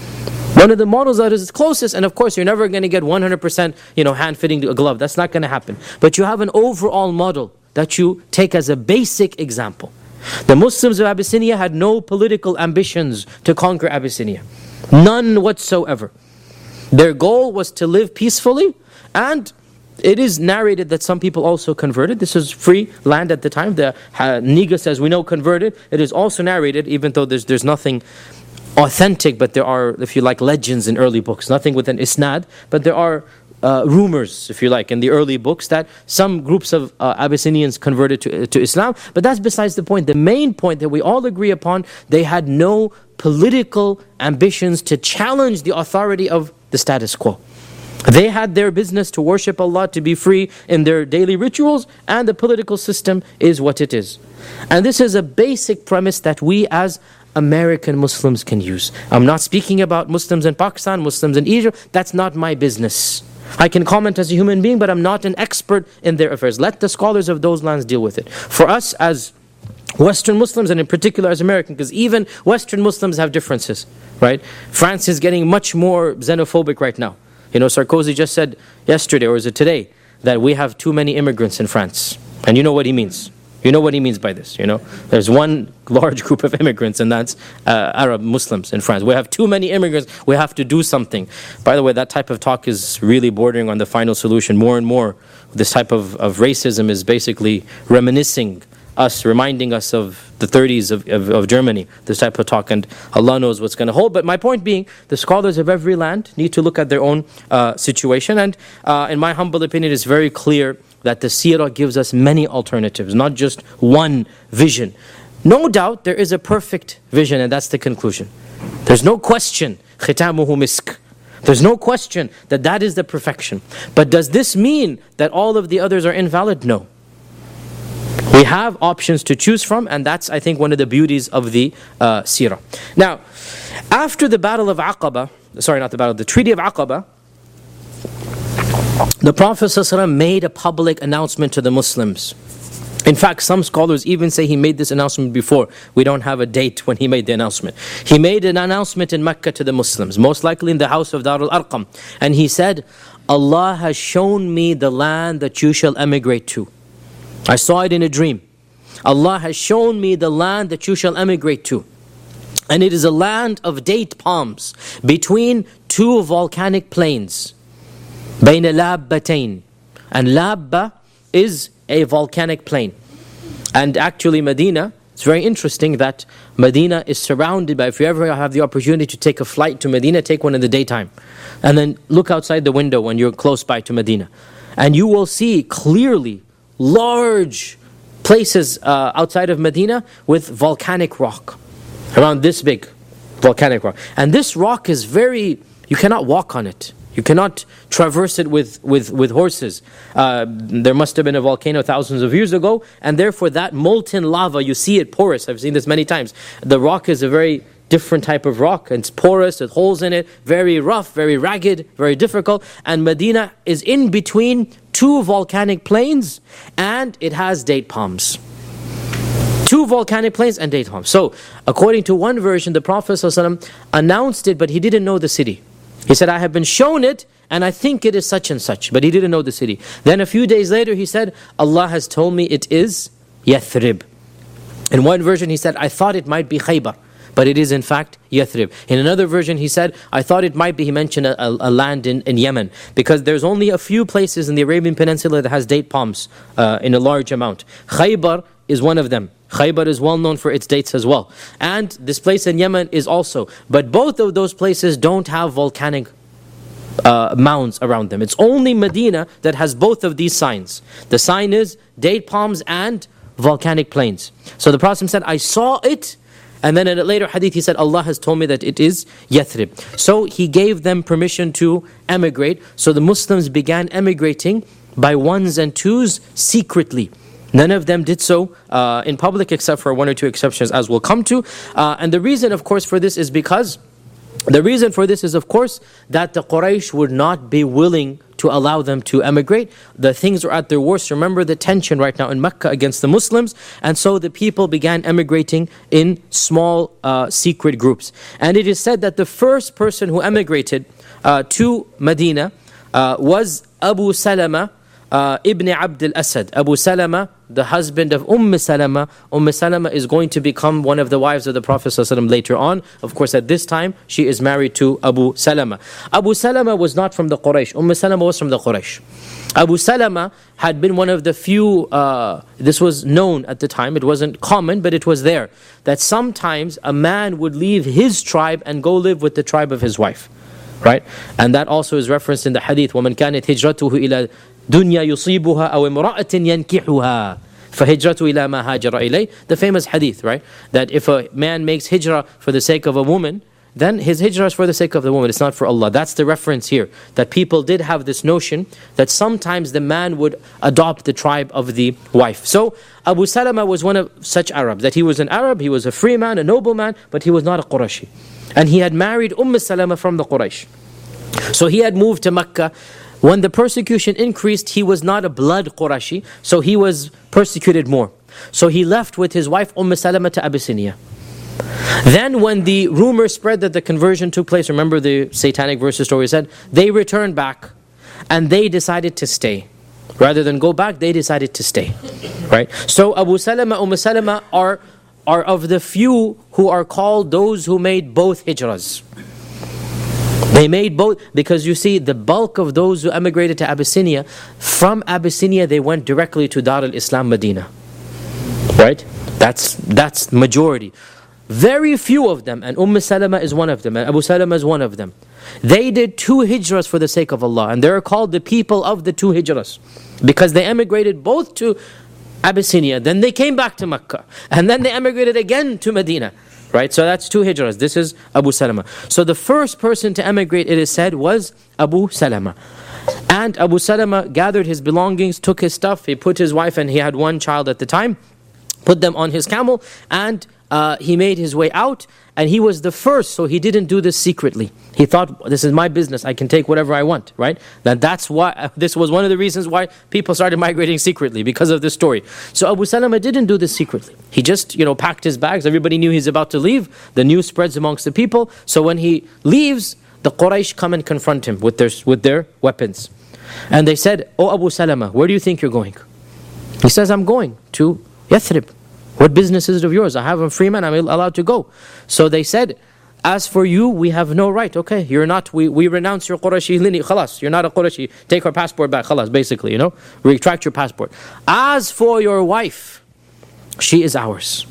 One of the models that is closest, and of course you're never going to get one hundred percent you know, hand-fitting a glove. That's not going to happen. But you have an overall model that you take as a basic example. The Muslims of Abyssinia had no political ambitions to conquer Abyssinia. None whatsoever. Their goal was to live peacefully, and it is narrated that some people also converted. This is free land at the time. The uh, Negus, as we know, converted. It is also narrated, even though there's there's nothing authentic, but there are, if you like, legends in early books. Nothing with an isnad, but there are uh, rumors, if you like, in the early books that some groups of uh, Abyssinians converted to, to Islam. But that's besides the point. The main point that we all agree upon, they had no political ambitions to challenge the authority of the status quo. They had their business to worship Allah, to be free in their daily rituals, and the political system is what it is. And this is a basic premise that we as American Muslims can use. I'm not speaking about Muslims in Pakistan, Muslims in Egypt. That's not my business. I can comment as a human being, but I'm not an expert in their affairs. Let the scholars of those lands deal with it. For us as Western Muslims, and in particular as American, because even Western Muslims have differences, right? France is getting much more xenophobic right now. You know, Sarkozy just said yesterday, or is it today, that we have too many immigrants in France. And you know what he means. You know what he means by this, you know. There's one large group of immigrants, and that's uh, Arab Muslims in France. We have too many immigrants, we have to do something. By the way, that type of talk is really bordering on the final solution. More and more, this type of, of racism is basically reminiscing us, reminding us of the thirties of, of, of Germany, this type of talk, and Allah knows what's going to hold. But my point being, the scholars of every land need to look at their own uh, situation, and uh, in my humble opinion, it's very clear that the seerah gives us many alternatives, not just one vision. No doubt there is a perfect vision, and that's the conclusion. There's no question, khitamuhu misk. There's no question that that is the perfection. But does this mean that all of the others are invalid? No. We have options to choose from, and that's, I think, one of the beauties of the uh, seerah. Now, after the battle of Aqaba, sorry, not the battle, the Treaty of Aqaba, the Prophet ﷺ made a public announcement to the Muslims. In fact, some scholars even say he made this announcement before. We don't have a date when he made the announcement. He made an announcement in Mecca to the Muslims, most likely in the house of Darul Arqam. And he said, Allah has shown me the land that you shall emigrate to. I saw it in a dream. Allah has shown me the land that you shall emigrate to. And it is a land of date palms between two volcanic plains. بين لابتين. And Labba is a volcanic plain. And actually Medina, it's very interesting that Medina is surrounded by, if you ever have the opportunity to take a flight to Medina, take one in the daytime. And then look outside the window when you're close by to Medina. And you will see clearly large places uh, outside of Medina with volcanic rock. Around this big volcanic rock. And this rock is very, you cannot walk on it. You cannot traverse it with, with, with horses. Uh, there must have been a volcano thousands of years ago, and therefore that molten lava, you see it porous. I've seen this many times. The rock is a very different type of rock, and it's porous, with holes in it, very rough, very ragged, very difficult. And Medina is in between two volcanic plains and it has date palms. Two volcanic plains and date palms. So, according to one version, the Prophet ﷺ announced it, but he didn't know the city. He said, I have been shown it, and I think it is such and such, but he didn't know the city. Then a few days later, he said, Allah has told me it is Yathrib. In one version, he said, I thought it might be Khaybar, but it is in fact Yathrib. In another version, he said, I thought it might be, he mentioned a, a, a land in, in Yemen, because there's only a few places in the Arabian Peninsula that has date palms uh, in a large amount. Khaybar is one of them. Khaybar is well known for its dates as well. And this place in Yemen is also. But both of those places don't have volcanic uh, mounds around them. It's only Medina that has both of these signs. The sign is date palms and volcanic plains. So the Prophet said, I saw it. And then in a later hadith he said, Allah has told me that it is Yathrib. So he gave them permission to emigrate. So the Muslims began emigrating by ones and twos secretly. None of them did so uh, in public except for one or two exceptions, as we'll come to. Uh, and the reason, of course, for this is because, the reason for this is, of course, that the Quraysh would not be willing to allow them to emigrate. The things are at their worst. Remember the tension right now in Mecca against the Muslims. And so the people began emigrating in small, uh, secret groups. And it is said that the first person who emigrated uh, to Medina uh, was Abu Salama, Uh, Ibn Abd al-Asad. Abu Salama, the husband of Umm Salama. Umm Salama is going to become one of the wives of the Prophet ﷺ later on. Of course, at this time, she is married to Abu Salama. Abu Salama was not from the Quraysh. Umm Salama was from the Quraysh. Abu Salama had been one of the few, uh, this was known at the time, it wasn't common, but it was there, that sometimes a man would leave his tribe and go live with the tribe of his wife. Right? And that also is referenced in the hadith, وَمَنْ كَانَتْ هِجْرَتُهُ إِلَى دُنْيَا يُصِيبُهَا أَوْ امْرَأَةٍ يَنْكِحُهَا فَهِجْرَتُ إِلَى مَا هَاجَرَ إِلَيْهِ. The famous hadith, right? That if a man makes hijrah for the sake of a woman, then his hijrah is for the sake of the woman, it's not for Allah. That's the reference here. That people did have this notion that sometimes the man would adopt the tribe of the wife. So Abu Salama was one of such Arabs, that he was an Arab, he was a free man, a noble man, but he was not a Qurashi. And he had married Umm Salama from the Quraysh. So he had moved to Mecca. When the persecution increased, he was not a blood Qurashi, so he was persecuted more. So he left with his wife Umm Salama to Abyssinia. Then when the rumor spread that the conversion took place, remember the satanic verses story said, they returned back and they decided to stay. Rather than go back, they decided to stay. Right? So Abu Salama, Umm Salama are, are of the few who are called those who made both hijras. They made both, because you see, the bulk of those who emigrated to Abyssinia, from Abyssinia they went directly to Dar al-Islam, Medina. Right? That's that's majority. Very few of them, and Umm Salama is one of them, and Abu Salama is one of them. They did two hijras for the sake of Allah, and they're called the people of the two hijras, because they emigrated both to Abyssinia, then they came back to Mecca, and then they emigrated again to Medina. Right, so that's two hijras. This is Abu Salama. So the first person to emigrate, it is said, was Abu Salama. And Abu Salama gathered his belongings, took his stuff, he put his wife, and he had one child at the time, put them on his camel, and uh, he made his way out. And he was the first, so he didn't do this secretly. He thought, this is my business, I can take whatever I want, right? That that's why, this was one of the reasons why people started migrating secretly, because of this story. So Abu Salama didn't do this secretly. He just, you know, packed his bags, everybody knew he's about to leave, the news spreads amongst the people. So when he leaves, the Quraysh come and confront him with their, with their weapons. And they said, oh Abu Salama, where do you think you're going? He says, I'm going to Yathrib. What business is it of yours? I have a free man, I'm allowed to go. So they said, as for you, we have no right. Okay, you're not, we, we renounce your Qurashi lineage. Khalas, you're not a Qurashi. Take our passport back. Khalas, basically, you know. Retract your passport. As for your wife, she is ours.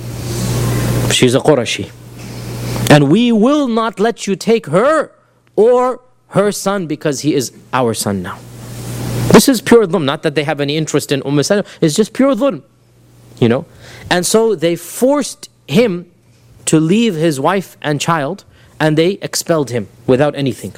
She's a Qurashi. And we will not let you take her or her son, because he is our son now. This is pure dhulm. Not that they have any interest in Umm Salama. It's just pure dhulm. You know, and so they forced him to leave his wife and child, and they expelled him without anything.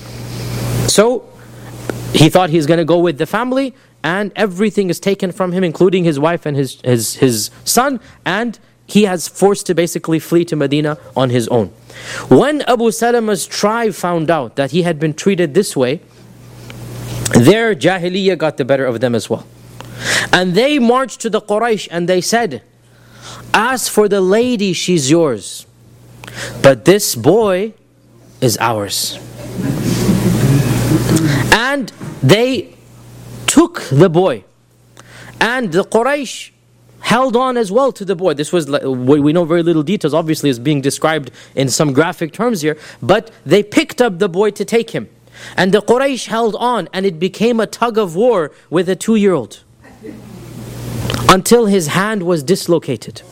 So he thought he's going to go with the family, and everything is taken from him, including his wife and his his his son, and he has forced to basically flee to Medina on his own. When Abu Salama's tribe found out that he had been treated this way, Their jahiliyyah got the better of them as well. And they marched to the Quraysh and they said, as for the lady, she's yours, but this boy is ours. And they took the boy. And the Quraysh held on as well to the boy. This was, we know very little details, obviously is being described in some graphic terms here, but they picked up the boy to take him. And the Quraysh held on, and it became a tug of war with a two-year-old until his hand was dislocated.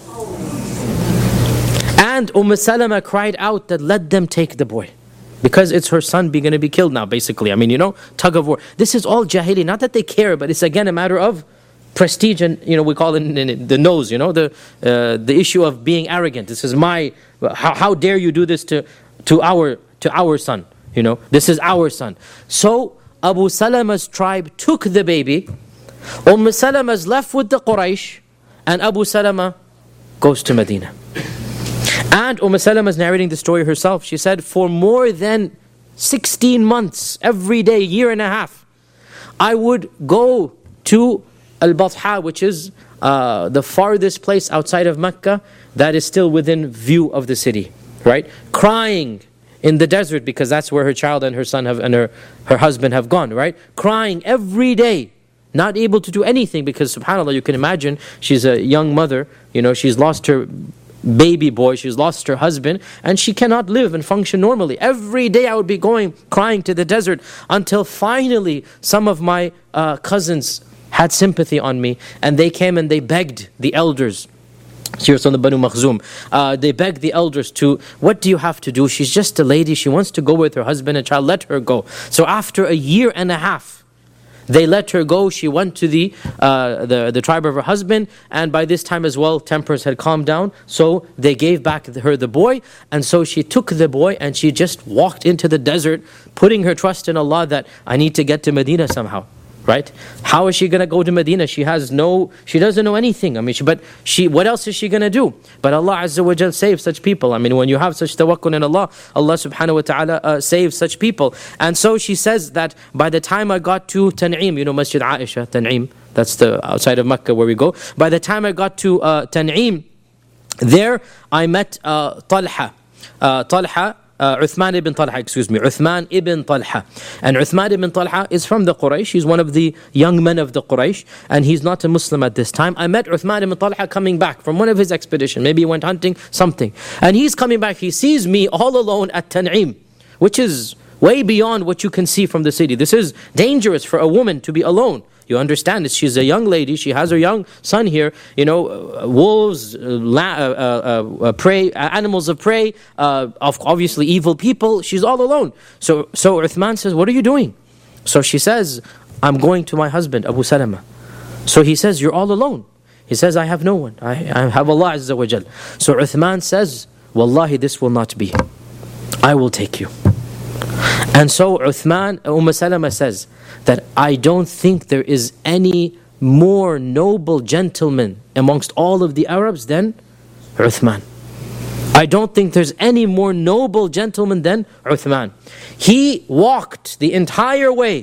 And Umm Salama cried out that let them take the boy, because it's her son being going to be killed now, basically. I mean, you know, tug of war. This is all jahili. Not that they care, but it's again a matter of prestige, and you know, we call it in, in, in the nose, you know, the uh, the issue of being arrogant. This is my, how, how dare you do this to to our to our son, you know, this is our son. So Abu Salama's tribe took the baby, Umm Salama's left with the Quraysh, and Abu Salama goes to Medina. And Umm Salama is narrating the story herself. She said, for more than sixteen months, every day, year and a half, I would go to Al-Batha, which is uh, the farthest place outside of Mecca that is still within view of the city, right? Crying in the desert, because that's where her child and her son have, and her, her husband have gone, right? Crying every day, not able to do anything, because subhanAllah, you can imagine, she's a young mother, you know, she's lost her baby boy, she's lost her husband, and she cannot live and function normally. Every day I would be going, crying to the desert, until finally some of my uh, cousins had sympathy on me, and they came and they begged the elders. Here's on the Banu Makhzum. Uh, they begged the elders to, what do you have to do? She's just a lady, she wants to go with her husband and child, let her go. So after a year and a half, they let her go. She went to the, uh, the the tribe of her husband, and by this time as well, tempers had calmed down, so they gave back her the boy. And so she took the boy and she just walked into the desert, putting her trust in Allah that I need to get to Medina somehow. Right? How is she going to go to Medina? She has no, she doesn't know anything. I mean, she, but she, what else is she going to do? But Allah Azza wa Jal saves such people. I mean, when you have such tawakkul in Allah, Allah subhanahu wa ta'ala uh, saves such people. And so she says that by the time I got to Tan'im, you know, Masjid Aisha, Tan'im, that's the outside of Mecca where we go. By the time I got to uh, Tan'im, there I met uh, Talha. Uh, Talha, Uh, Uthman ibn Talha, excuse me, Uthman ibn Talha. And Uthman ibn Talha is from the Quraysh. He's one of the young men of the Quraysh, and he's not a Muslim at this time. I met Uthman ibn Talha coming back from one of his expeditions. Maybe he went hunting, something. And he's coming back, he sees me all alone at Tan'im, which is way beyond what you can see from the city. This is dangerous for a woman to be alone. You understand it. She's a young lady. She has her young son here. You know, uh, wolves, uh, la- uh, uh, uh, prey, uh, animals of prey, uh, of obviously evil people. She's all alone. So, so Uthman says, "What are you doing?" So she says, "I'm going to my husband, Abu Salama." So he says, "You're all alone." He says, "I have no one. I, I have Allah Azza wa Jal." So Uthman says, "Wallahi, this will not be. I will take you." And so Uthman, Umm Salama says that I don't think there is any more noble gentleman amongst all of the Arabs than Uthman. I don't think there's any more noble gentleman than Uthman. He walked the entire way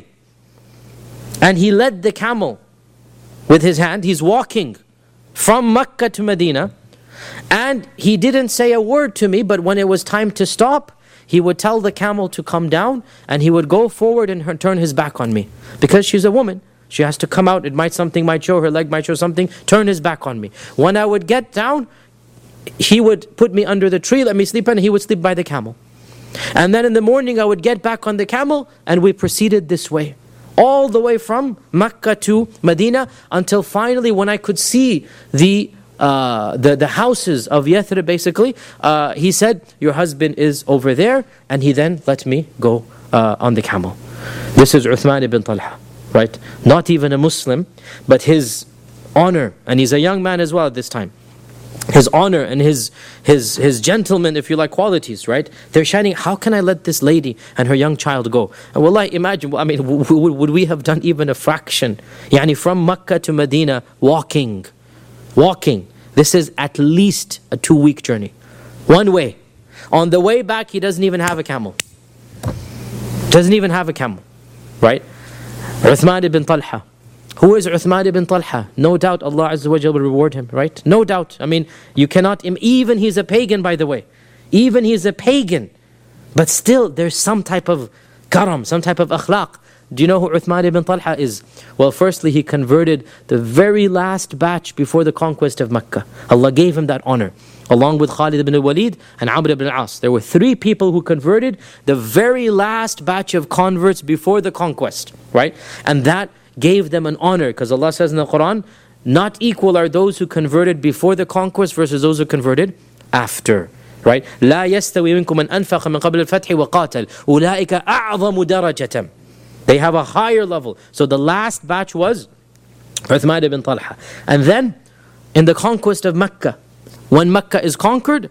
and he led the camel with his hand. He's walking from Mecca to Medina, and he didn't say a word to me, but when it was time to stop, he would tell the camel to come down, and he would go forward and her, turn his back on me. Because she's a woman, she has to come out, it might, something might show, her leg might show something, turn his back on me. When I would get down, he would put me under the tree, let me sleep, and he would sleep by the camel. And then in the morning I would get back on the camel, and we proceeded this way. All the way from Mecca to Medina, until finally when I could see the Uh, the, the houses of Yathrib, basically, uh, he said, "Your husband is over there," and he then let me go uh, on the camel. This is Uthman ibn Talha, right? Not even a Muslim, but his honor, and he's a young man as well at this time. His honor and his his his gentleman, if you like, qualities, right? They're shining. How can I let this lady and her young child go? And wallahi, imagine, I mean, w- w- would we have done even a fraction? Yani from Mecca to Medina, walking. Walking. This is at least a two-week journey. One way. On the way back, he doesn't even have a camel. Doesn't even have a camel. Right? Uthman ibn Talha. Who is Uthman ibn Talha? No doubt Allah Azza wa Jalla will reward him, right? No doubt. I mean, you cannot, even he's a pagan, by the way. Even he's a pagan. But still, there's some type of karam, some type of akhlaq. Do you know who Uthman ibn Talha is? Well, firstly, he converted the very last batch before the conquest of Mecca. Allah gave him that honor, along with Khalid ibn Walid and Amr ibn al-As. There were three people who converted the very last batch of converts before the conquest, right? And that gave them an honor, because Allah says in the Quran, not equal are those who converted before the conquest versus those who converted after. Right? لا يستوي منكم من أنفق من قبل الفتح وقاتل أولئك أعظم درجة. They have a higher level. So the last batch was Uthman ibn Talha. And then in the conquest of Mecca, when Mecca is conquered,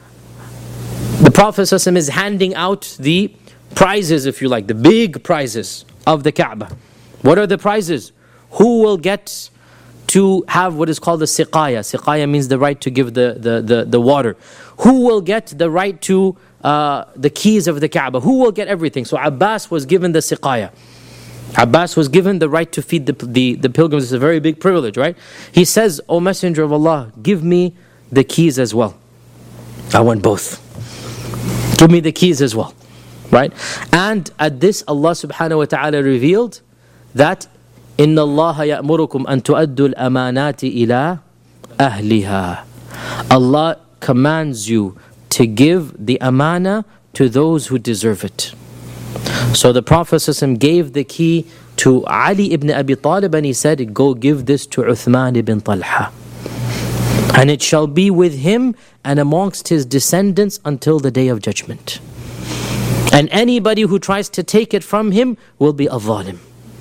the Prophet ﷺ is handing out the prizes, if you like, the big prizes of the Kaaba. What are the prizes? Who will get to have what is called the siqaya? Siqaya means the right to give the, the, the, the water. Who will get the right to uh, the keys of the Kaaba? Who will get everything? So Abbas was given the siqaya. Abbas was given the right to feed the, the, the pilgrims. It's a very big privilege, right? He says, O Messenger of Allah, give me the keys as well. I want both. Give me the keys as well. Right? And at this, Allah subhanahu wa ta'ala revealed that إِنَّ اللَّهَ يَأْمُرُكُمْ أَن تُؤَدُّوا الْأَمَانَاتِ إِلَىٰ أَهْلِهَا. Allah commands you to give the amana to those who deserve it. So the Prophet ﷺ gave the key to Ali ibn Abi Talib, and he said, go give this to Uthman ibn Talha. And it shall be with him and amongst his descendants until the day of judgment. And anybody who tries to take it from him will be a zalim.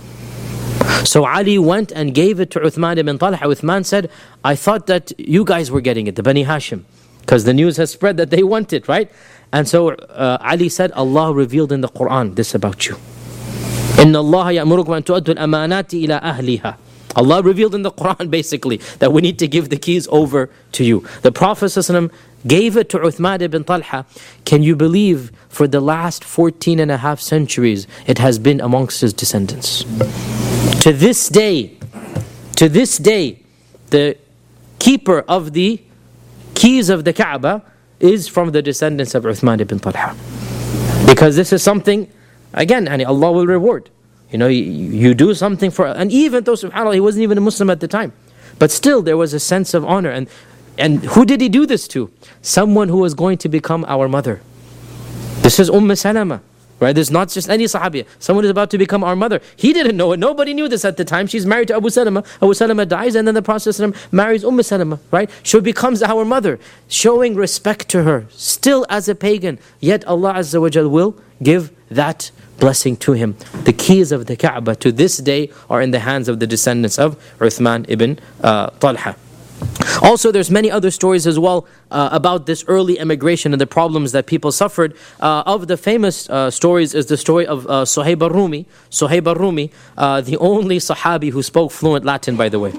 So Ali went and gave it to Uthman ibn Talha. Uthman said, I thought that you guys were getting it, the Bani Hashim, because the news has spread that they want it, right? And so uh, Ali said, Allah revealed in the Quran this about you. إِنَّ اللَّهَ يَأْمُرُكُمْ أَن تُؤَدُّوا الْأَمَانَاتِ إِلَىٰ أَهْلِهَا. Allah revealed in the Quran basically that we need to give the keys over to you. The Prophet ﷺ gave it to Uthman ibn Talha. Can you believe for the last fourteen and a half centuries it has been amongst his descendants? To this day, to this day, the keeper of the keys of the Kaaba is from the descendants of Uthman ibn Talha. Because this is something, again, and Allah will reward. You know, you, you do something for, and even though, subhanAllah, he wasn't even a Muslim at the time, but still there was a sense of honor. And, and who did he do this to? Someone who was going to become our mother. This is Umm Salama. Right? This is not just any Sahabiya. Someone is about to become our mother. He didn't know it. Nobody knew this at the time. She's married to Abu Salama. Abu Salama dies, and then the Prophet marries Umm Salama. Right? She becomes our mother, showing respect to her, still as a pagan. Yet Allah Azza wa Jal will give that blessing to him. The keys of the Kaaba to this day are in the hands of the descendants of Uthman ibn uh, Talha. Also, there's many other stories as well uh, about this early emigration and the problems that people suffered. Uh, of the famous uh, stories is the story of uh, Suhaib al-Rumi. Suhaib al-Rumi, uh, the only Sahabi who spoke fluent Latin, by the way.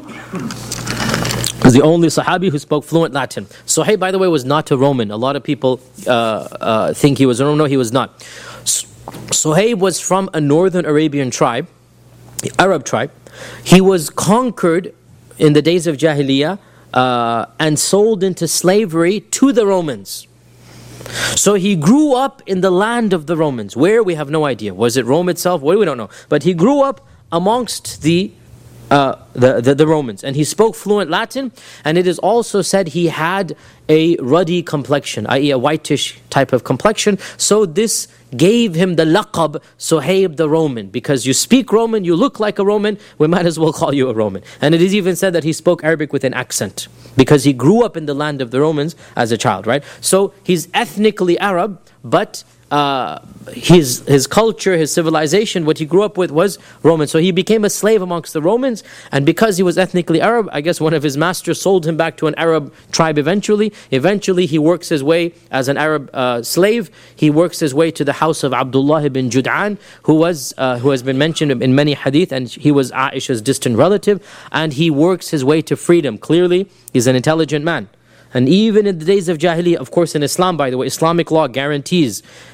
Was the only Sahabi who spoke fluent Latin. Suhaib, by the way, was not a Roman. A lot of people uh, uh, think he was a Roman. No, he was not. Suhaib was from a northern Arabian tribe, the Arab tribe. He was conquered in the days of Jahiliyyah uh, and sold into slavery to the Romans. So he grew up in the land of the Romans. Where? We have no idea. Was it Rome itself? Well, we don't know. But he grew up amongst the Uh, the, the, the Romans. And he spoke fluent Latin, and it is also said he had a ruddy complexion, that is a whitish type of complexion. So this gave him the laqab, Suhaib the Roman. Because you speak Roman, you look like a Roman, we might as well call you a Roman. And it is even said that he spoke Arabic with an accent, because he grew up in the land of the Romans as a child, right? So he's ethnically Arab, but Uh, his his culture, his civilization, what he grew up with was Roman. So he became a slave amongst the Romans, and because he was ethnically Arab, I guess one of his masters sold him back to an Arab tribe eventually. Eventually he works his way as an Arab uh, slave. He works his way to the house of Abdullah ibn Jud'an, who was uh, who has been mentioned in many hadith, and he was Aisha's distant relative, and he works his way to freedom. Clearly, he's an intelligent man. And even in the days of Jahiliyyah, of course in Islam, by the way, Islamic law guarantees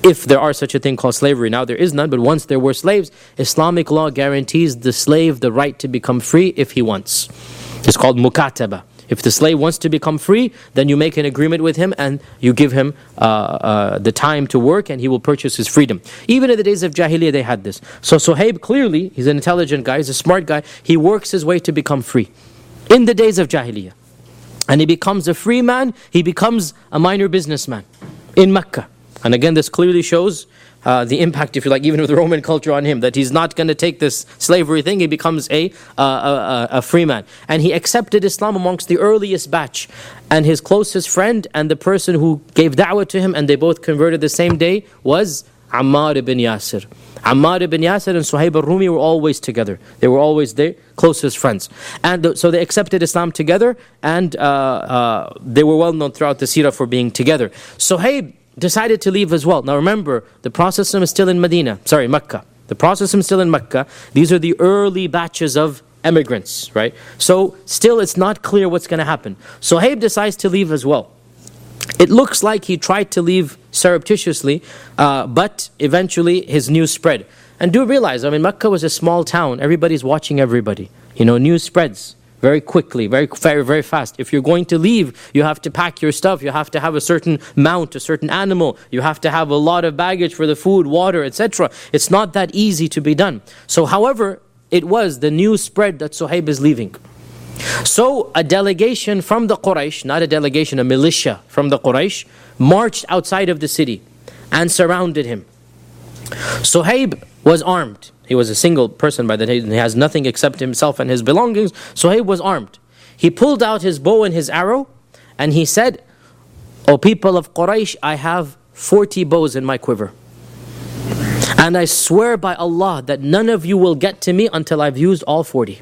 if there are such a thing called slavery. Now there is none, but once there were slaves, Islamic law guarantees the slave the right to become free if he wants. It's called mukataba. If the slave wants to become free, then you make an agreement with him and you give him uh, uh, the time to work and he will purchase his freedom. Even in the days of Jahiliyyah they had this. So Suhaib clearly, he's an intelligent guy, he's a smart guy, he works his way to become free. In the days of Jahiliyyah. And he becomes a free man, he becomes a minor businessman in Mecca. And again, this clearly shows uh, the impact, if you like, even with Roman culture on him, that he's not going to take this slavery thing, he becomes a, uh, a, a free man. And he accepted Islam amongst the earliest batch. And his closest friend and the person who gave da'wah to him, and they both converted the same day, was Ammar ibn Yasir. Ammar ibn Yasir and Suhaib al-Rumi were always together. They were always their closest friends. And th- so they accepted Islam together, and uh, uh, they were well known throughout the seerah for being together. Suhaib decided to leave as well. Now remember, the Prophet is still in Medina, sorry, Mecca. The Prophet is still in Mecca. These are the early batches of emigrants, right? So still it's not clear what's going to happen. Suhaib decides to leave as well. It looks like he tried to leave surreptitiously, uh, but eventually his news spread. And do realize, I mean, Mecca was a small town. Everybody's watching everybody. You know, news spreads very quickly, very, very, very fast. If you're going to leave, you have to pack your stuff. You have to have a certain mount, a certain animal. You have to have a lot of baggage for the food, water, et cetera. It's not that easy to be done. So, however, it was, the news spread that Suhaib is leaving. So a delegation from the Quraysh, not a delegation, a militia from the Quraysh, marched outside of the city and surrounded him. Suhaib was armed. He was a single person by the day, and he has nothing except himself and his belongings. Suhaib was armed. He pulled out his bow and his arrow, and he said, "O people of Quraysh, I have forty bows in my quiver. And I swear by Allah that none of you will get to me until I've used all forty.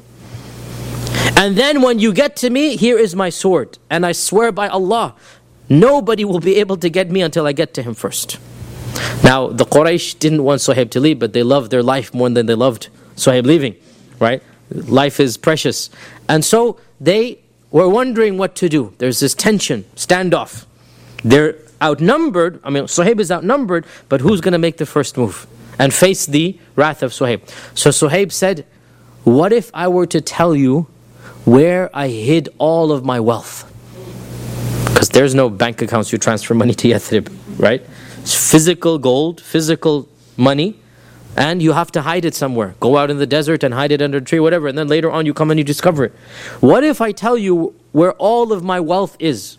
And then when you get to me, here is my sword. And I swear by Allah, nobody will be able to get me until I get to him first." Now, the Quraysh didn't want Suhaib to leave, but they loved their life more than they loved Suhaib leaving, right? Life is precious. And so they were wondering what to do. There's this tension, standoff. They're outnumbered. I mean, Suhaib is outnumbered, but who's going to make the first move and face the wrath of Suhaib? So Suhaib said, "What if I were to tell you where I hid all of my wealth?" Because there's no bank accounts you transfer money to Yathrib, right? It's physical gold, physical money, and you have to hide it somewhere. Go out in the desert and hide it under a tree, whatever, and then later on you come and you discover it. What if I tell you where all of my wealth is?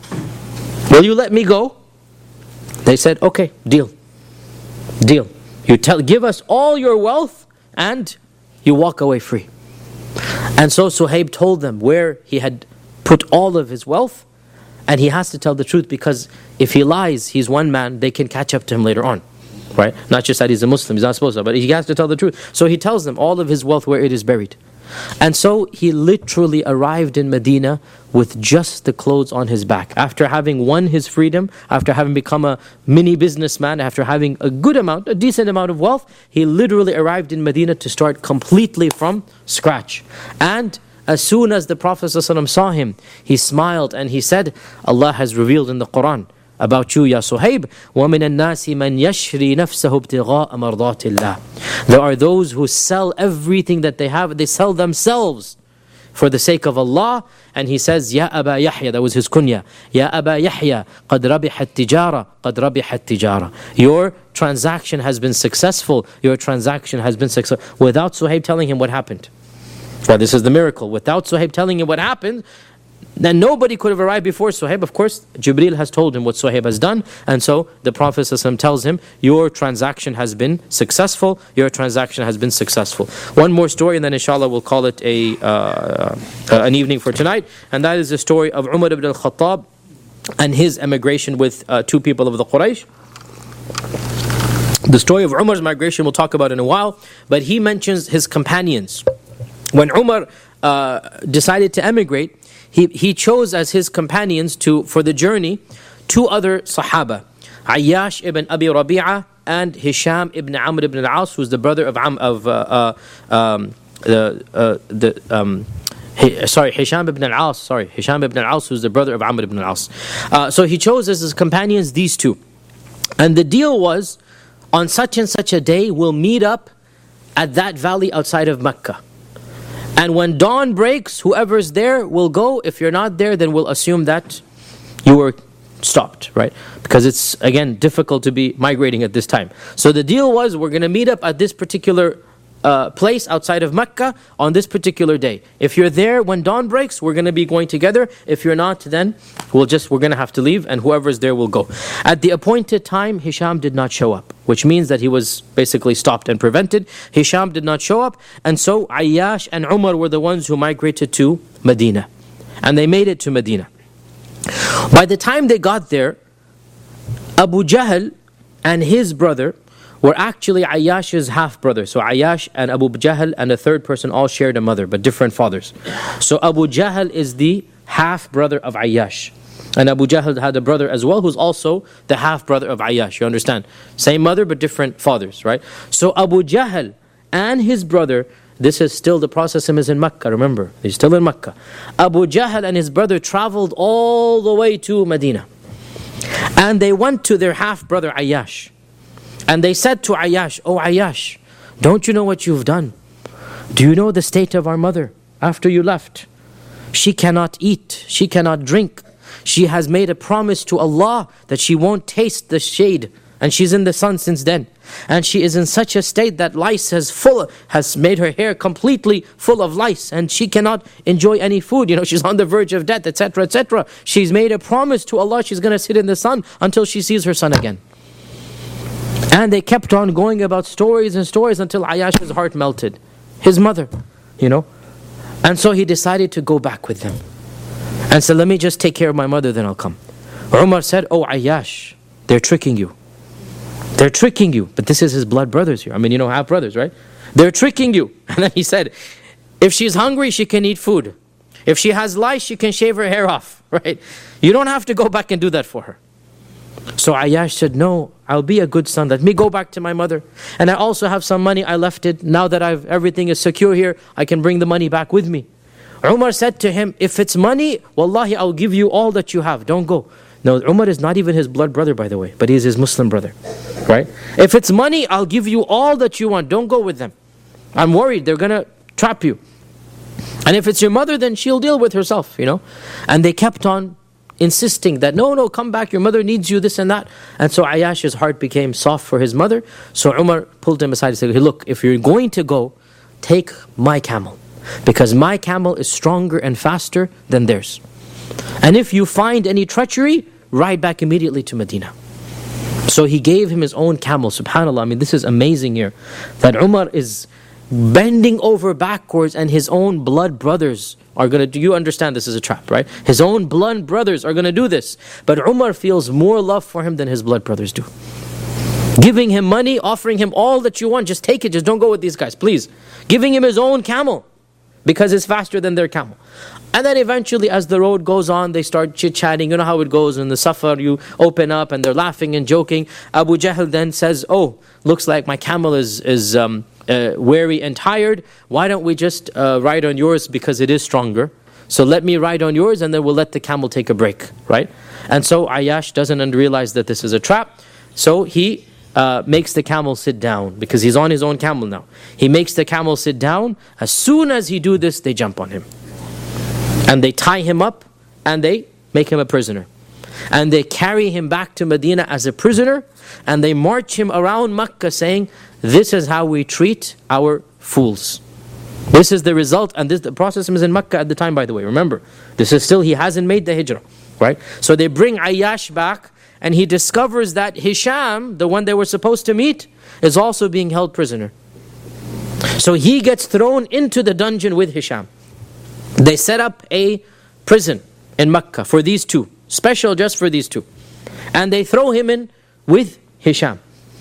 Will you let me go? They said, "Okay, deal. Deal. You tell, give us all your wealth and you walk away free." And so Suhaib told them where he had put all of his wealth, and he has to tell the truth, because if he lies, he's one man, they can catch up to him later on, right? Not just that he's a Muslim, he's not supposed to, but he has to tell the truth. So he tells them all of his wealth, where it is buried. And so he literally arrived in Medina with just the clothes on his back. After having won his freedom, after having become a mini businessman, after having a good amount, a decent amount of wealth, he literally arrived in Medina to start completely from scratch. And as soon as the Prophet ﷺ saw him, he smiled and he said, Allah has revealed in the Quran about you, Ya Suhaib, وَمِنَ النَّاسِ مَنْ يَشْرِي نَفْسَهُ ابْتِغَاءَ مَرْضَاتِ اللَّهِ. There are those who sell everything that they have, they sell themselves for the sake of Allah. And he says, Ya Aba Yahya, that was his kunya, Ya Aba Yahya, قَدْ رَبِحَ التِّجَارَةِ قَدْ رَبِحَ التِّجَارَةِ. Your transaction has been successful, your transaction has been successful. Without Suhaib telling him what happened. Well, this is the miracle. Without Suhaib telling him what happened, then nobody could have arrived before Suhaib. Of course, Jibreel has told him what Suhaib has done. And so the Prophet ﷺ tells him, your transaction has been successful. Your transaction has been successful. One more story, and then inshallah we'll call it a uh, uh, an evening for tonight. And that is the story of Umar ibn al-Khattab and his emigration with uh, two people of the Quraysh. The story of Umar's migration we'll talk about in a while. But he mentions his companions. When Umar uh, decided to emigrate, He, he chose as his companions to for the journey two other Sahaba, Ayyash ibn Abi Rabi'ah and Hisham ibn Amr ibn al-As, who's the brother of Am, of uh, uh, um, the uh, the um, he, sorry Hisham ibn al-As, sorry Hisham ibn al-As, who's the brother of Amr ibn al-As. Uh, so he chose as his companions these two. And the deal was, on such and such a day, we'll meet up at that valley outside of Mecca. And when dawn breaks, whoever's there will go. If you're not there, then we'll assume that you were stopped, right? Because it's, again, difficult to be migrating at this time. So the deal was, we're going to meet up at this particular uh, place outside of Mecca on this particular day. If you're there when dawn breaks, we're going to be going together. If you're not, then we'll just, we're going to have to leave, and whoever's there will go. At the appointed time, Hisham did not show up, which means that he was basically stopped and prevented. Hisham did not show up, and so Ayyash and Umar were the ones who migrated to Medina. And they made it to Medina. By the time they got there, Abu Jahl and his brother were actually Ayyash's half-brother. So Ayyash and Abu Jahl and a third person all shared a mother, but different fathers. So Abu Jahl is the half-brother of Ayyash. And Abu Jahl had a brother as well, who's also the half-brother of Ayyash. You understand? Same mother, but different fathers, right? So Abu Jahl and his brother, this is still, the process is in Mecca, remember? He's still in Mecca. Abu Jahl and his brother traveled all the way to Medina. And they went to their half-brother Ayyash. And they said to Ayyash, "Oh Ayyash, don't you know what you've done? Do you know the state of our mother after you left? She cannot eat, she cannot drink. She has made a promise to Allah that she won't taste the shade. And she's in the sun since then. And she is in such a state that lice has full has made her hair completely full of lice, and she cannot enjoy any food. You know, she's on the verge of death, et cetera, et cetera. She's made a promise to Allah she's going to sit in the sun until she sees her son again." And they kept on going about stories and stories until Ayyash's heart melted. His mother, you know. And so he decided to go back with them. And said, "Let me just take care of my mother, then I'll come." Umar said, "Oh Ayyash, they're tricking you. They're tricking you." But this is his blood brothers here. I mean, you know, half brothers, right? "They're tricking you." And then he said, "If she's hungry, she can eat food. If she has lice, she can shave her hair off," right? "You don't have to go back and do that for her." So Ayyash said, "No, I'll be a good son. Let me go back to my mother. And I also have some money, I left it. Now that I've everything is secure here, I can bring the money back with me." Umar said to him, "If it's money, wallahi, I'll give you all that you have. Don't go." No, Umar is not even his blood brother, by the way, but he's his Muslim brother, right? "If it's money, I'll give you all that you want. Don't go with them. I'm worried they're going to trap you. And if it's your mother, then she'll deal with herself, you know." And they kept on insisting that, "No, no, come back, your mother needs you, this and that." And so Ayyash's heart became soft for his mother. So Umar pulled him aside and said, "Hey, look, if you're going to go, take my camel. Because my camel is stronger and faster than theirs. And if you find any treachery, ride back immediately to Medina." So he gave him his own camel. SubhanAllah, I mean, this is amazing here. That Umar is bending over backwards and his own blood brothers are going to do, you understand this is a trap, right? His own blood brothers are going to do this. But Umar feels more love for him than his blood brothers do. Giving him money, offering him all that you want, just take it, just don't go with these guys, please. Giving him his own camel, because it's faster than their camel. And then eventually as the road goes on, they start chit-chatting. You know how it goes in the safar, you open up and they're laughing and joking. Abu Jahl then says, "Oh, looks like my camel is, is um, uh, weary and tired. Why don't we just uh, ride on yours because it is stronger? So let me ride on yours and then we'll let the camel take a break," right? And so Ayyash doesn't realize that this is a trap. So he Uh, makes the camel sit down, because he's on his own camel now. He makes the camel sit down. As soon as he do this, they jump on him. And they tie him up and they make him a prisoner. And they carry him back to Medina as a prisoner, and they march him around Mecca saying, "This is how we treat our fools. This is the result." And this the process is in Mecca at the time, by the way. Remember, this is still, he hasn't made the hijrah, right? So they bring Ayyash back, and he discovers that Hisham, the one they were supposed to meet, is also being held prisoner. So he gets thrown into the dungeon with Hisham. They set up a prison in Mecca for these two, special just for these two. And they throw him in with Hisham.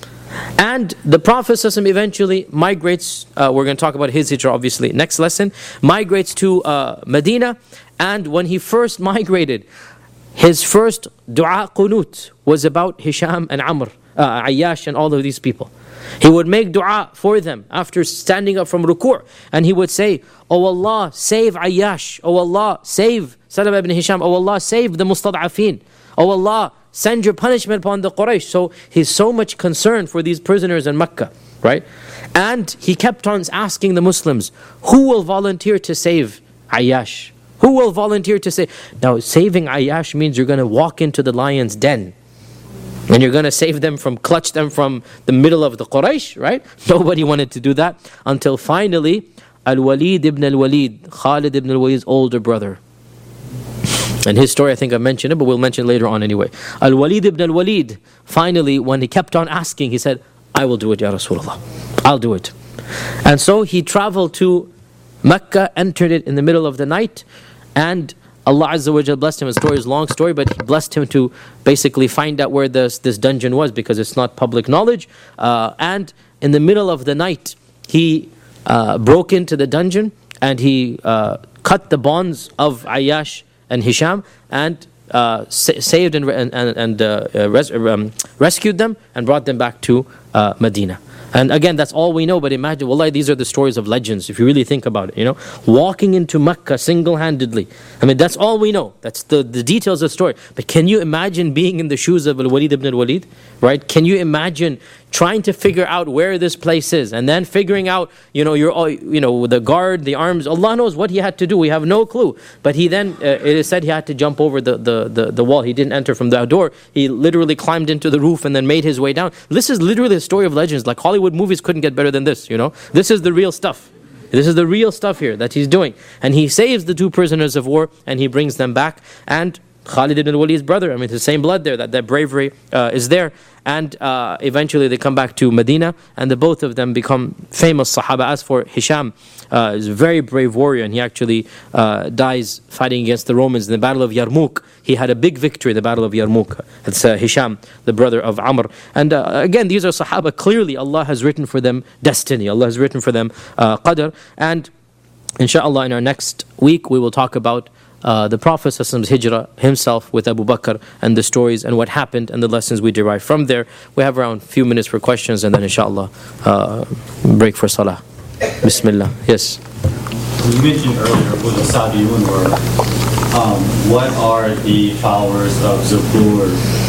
And the Prophet ﷺ eventually migrates, uh, we're going to talk about his hijrah obviously, next lesson, migrates to uh, Medina. And when he first migrated, his first dua qunut was about Hisham and Amr, uh, Ayyash and all of these people. He would make dua for them after standing up from ruku', and he would say, "Oh Allah, save Ayyash. Oh Allah, save Salama ibn Hisham. Oh Allah, save the mustad'afin. Oh Allah, send your punishment upon the Quraysh. So he's so much concerned for these prisoners in Mecca, right? And he kept on asking the Muslims, who will volunteer to save Ayyash? Who will volunteer to save? Now, saving Ayyash means you're going to walk into the lion's den. And you're going to save them from, clutch them from the middle of the Quraysh, right? Nobody wanted to do that until finally, Al-Walid ibn al-Walid, Khalid ibn al-Walid's older brother. And his story, I think I mentioned it, but we'll mention it later on anyway. Al-Walid ibn al-Walid, finally, when he kept on asking, he said, I will do it, Ya Rasulullah. I'll do it. And so he traveled to Mecca, entered it in the middle of the night, and Allah Azza wa Jal blessed him. The story is a long story, but He blessed him to basically find out where this, this dungeon was, because it's not public knowledge. Uh, and in the middle of the night, he uh, broke into the dungeon, and he uh, cut the bonds of Ayyash and Hisham, and uh, sa- saved and, and, and uh, res- um, rescued them, and brought them back to uh, Medina. And again, that's all we know, but imagine, wallahi, these are the stories of legends, if you really think about it, you know. Walking into Mecca single-handedly. I mean, that's all we know. That's the, the details of the story. But can you imagine being in the shoes of Al-Walid ibn al-Walid? Right? Can you imagine trying to figure out where this place is, and then figuring out, you know, your, you know, the guard, the arms, Allah knows what he had to do. We have no clue. But he then, uh, it is said he had to jump over the, the, the, the wall. He didn't enter from the door. He literally climbed into the roof and then made his way down. This is literally a story of legends. Like Hollywood movies couldn't get better than this, you know. This is the real stuff. This is the real stuff here that he's doing. And he saves the two prisoners of war, and he brings them back. And Khalid ibn al-Walid's brother, I mean, the same blood there, that, that bravery uh, is there. And uh, eventually they come back to Medina, and the both of them become famous Sahaba. As for Hisham, uh, he's a very brave warrior, and he actually uh, dies fighting against the Romans in the Battle of Yarmouk. He had a big victory in the Battle of Yarmouk. It's uh, Hisham, the brother of Amr. And uh, again, these are Sahaba. Clearly, Allah has written for them destiny. Allah has written for them uh, qadr. And inshallah, in our next week, we will talk about Uh, the Prophet ﷺ's hijrah himself with Abu Bakr, and the stories and what happened and the lessons we derive from there. We have around a few minutes for questions, and then inshallah uh, break for salah. Bismillah. Yes. You mentioned earlier with the Sabi'un were, um, what are the followers of Zabur,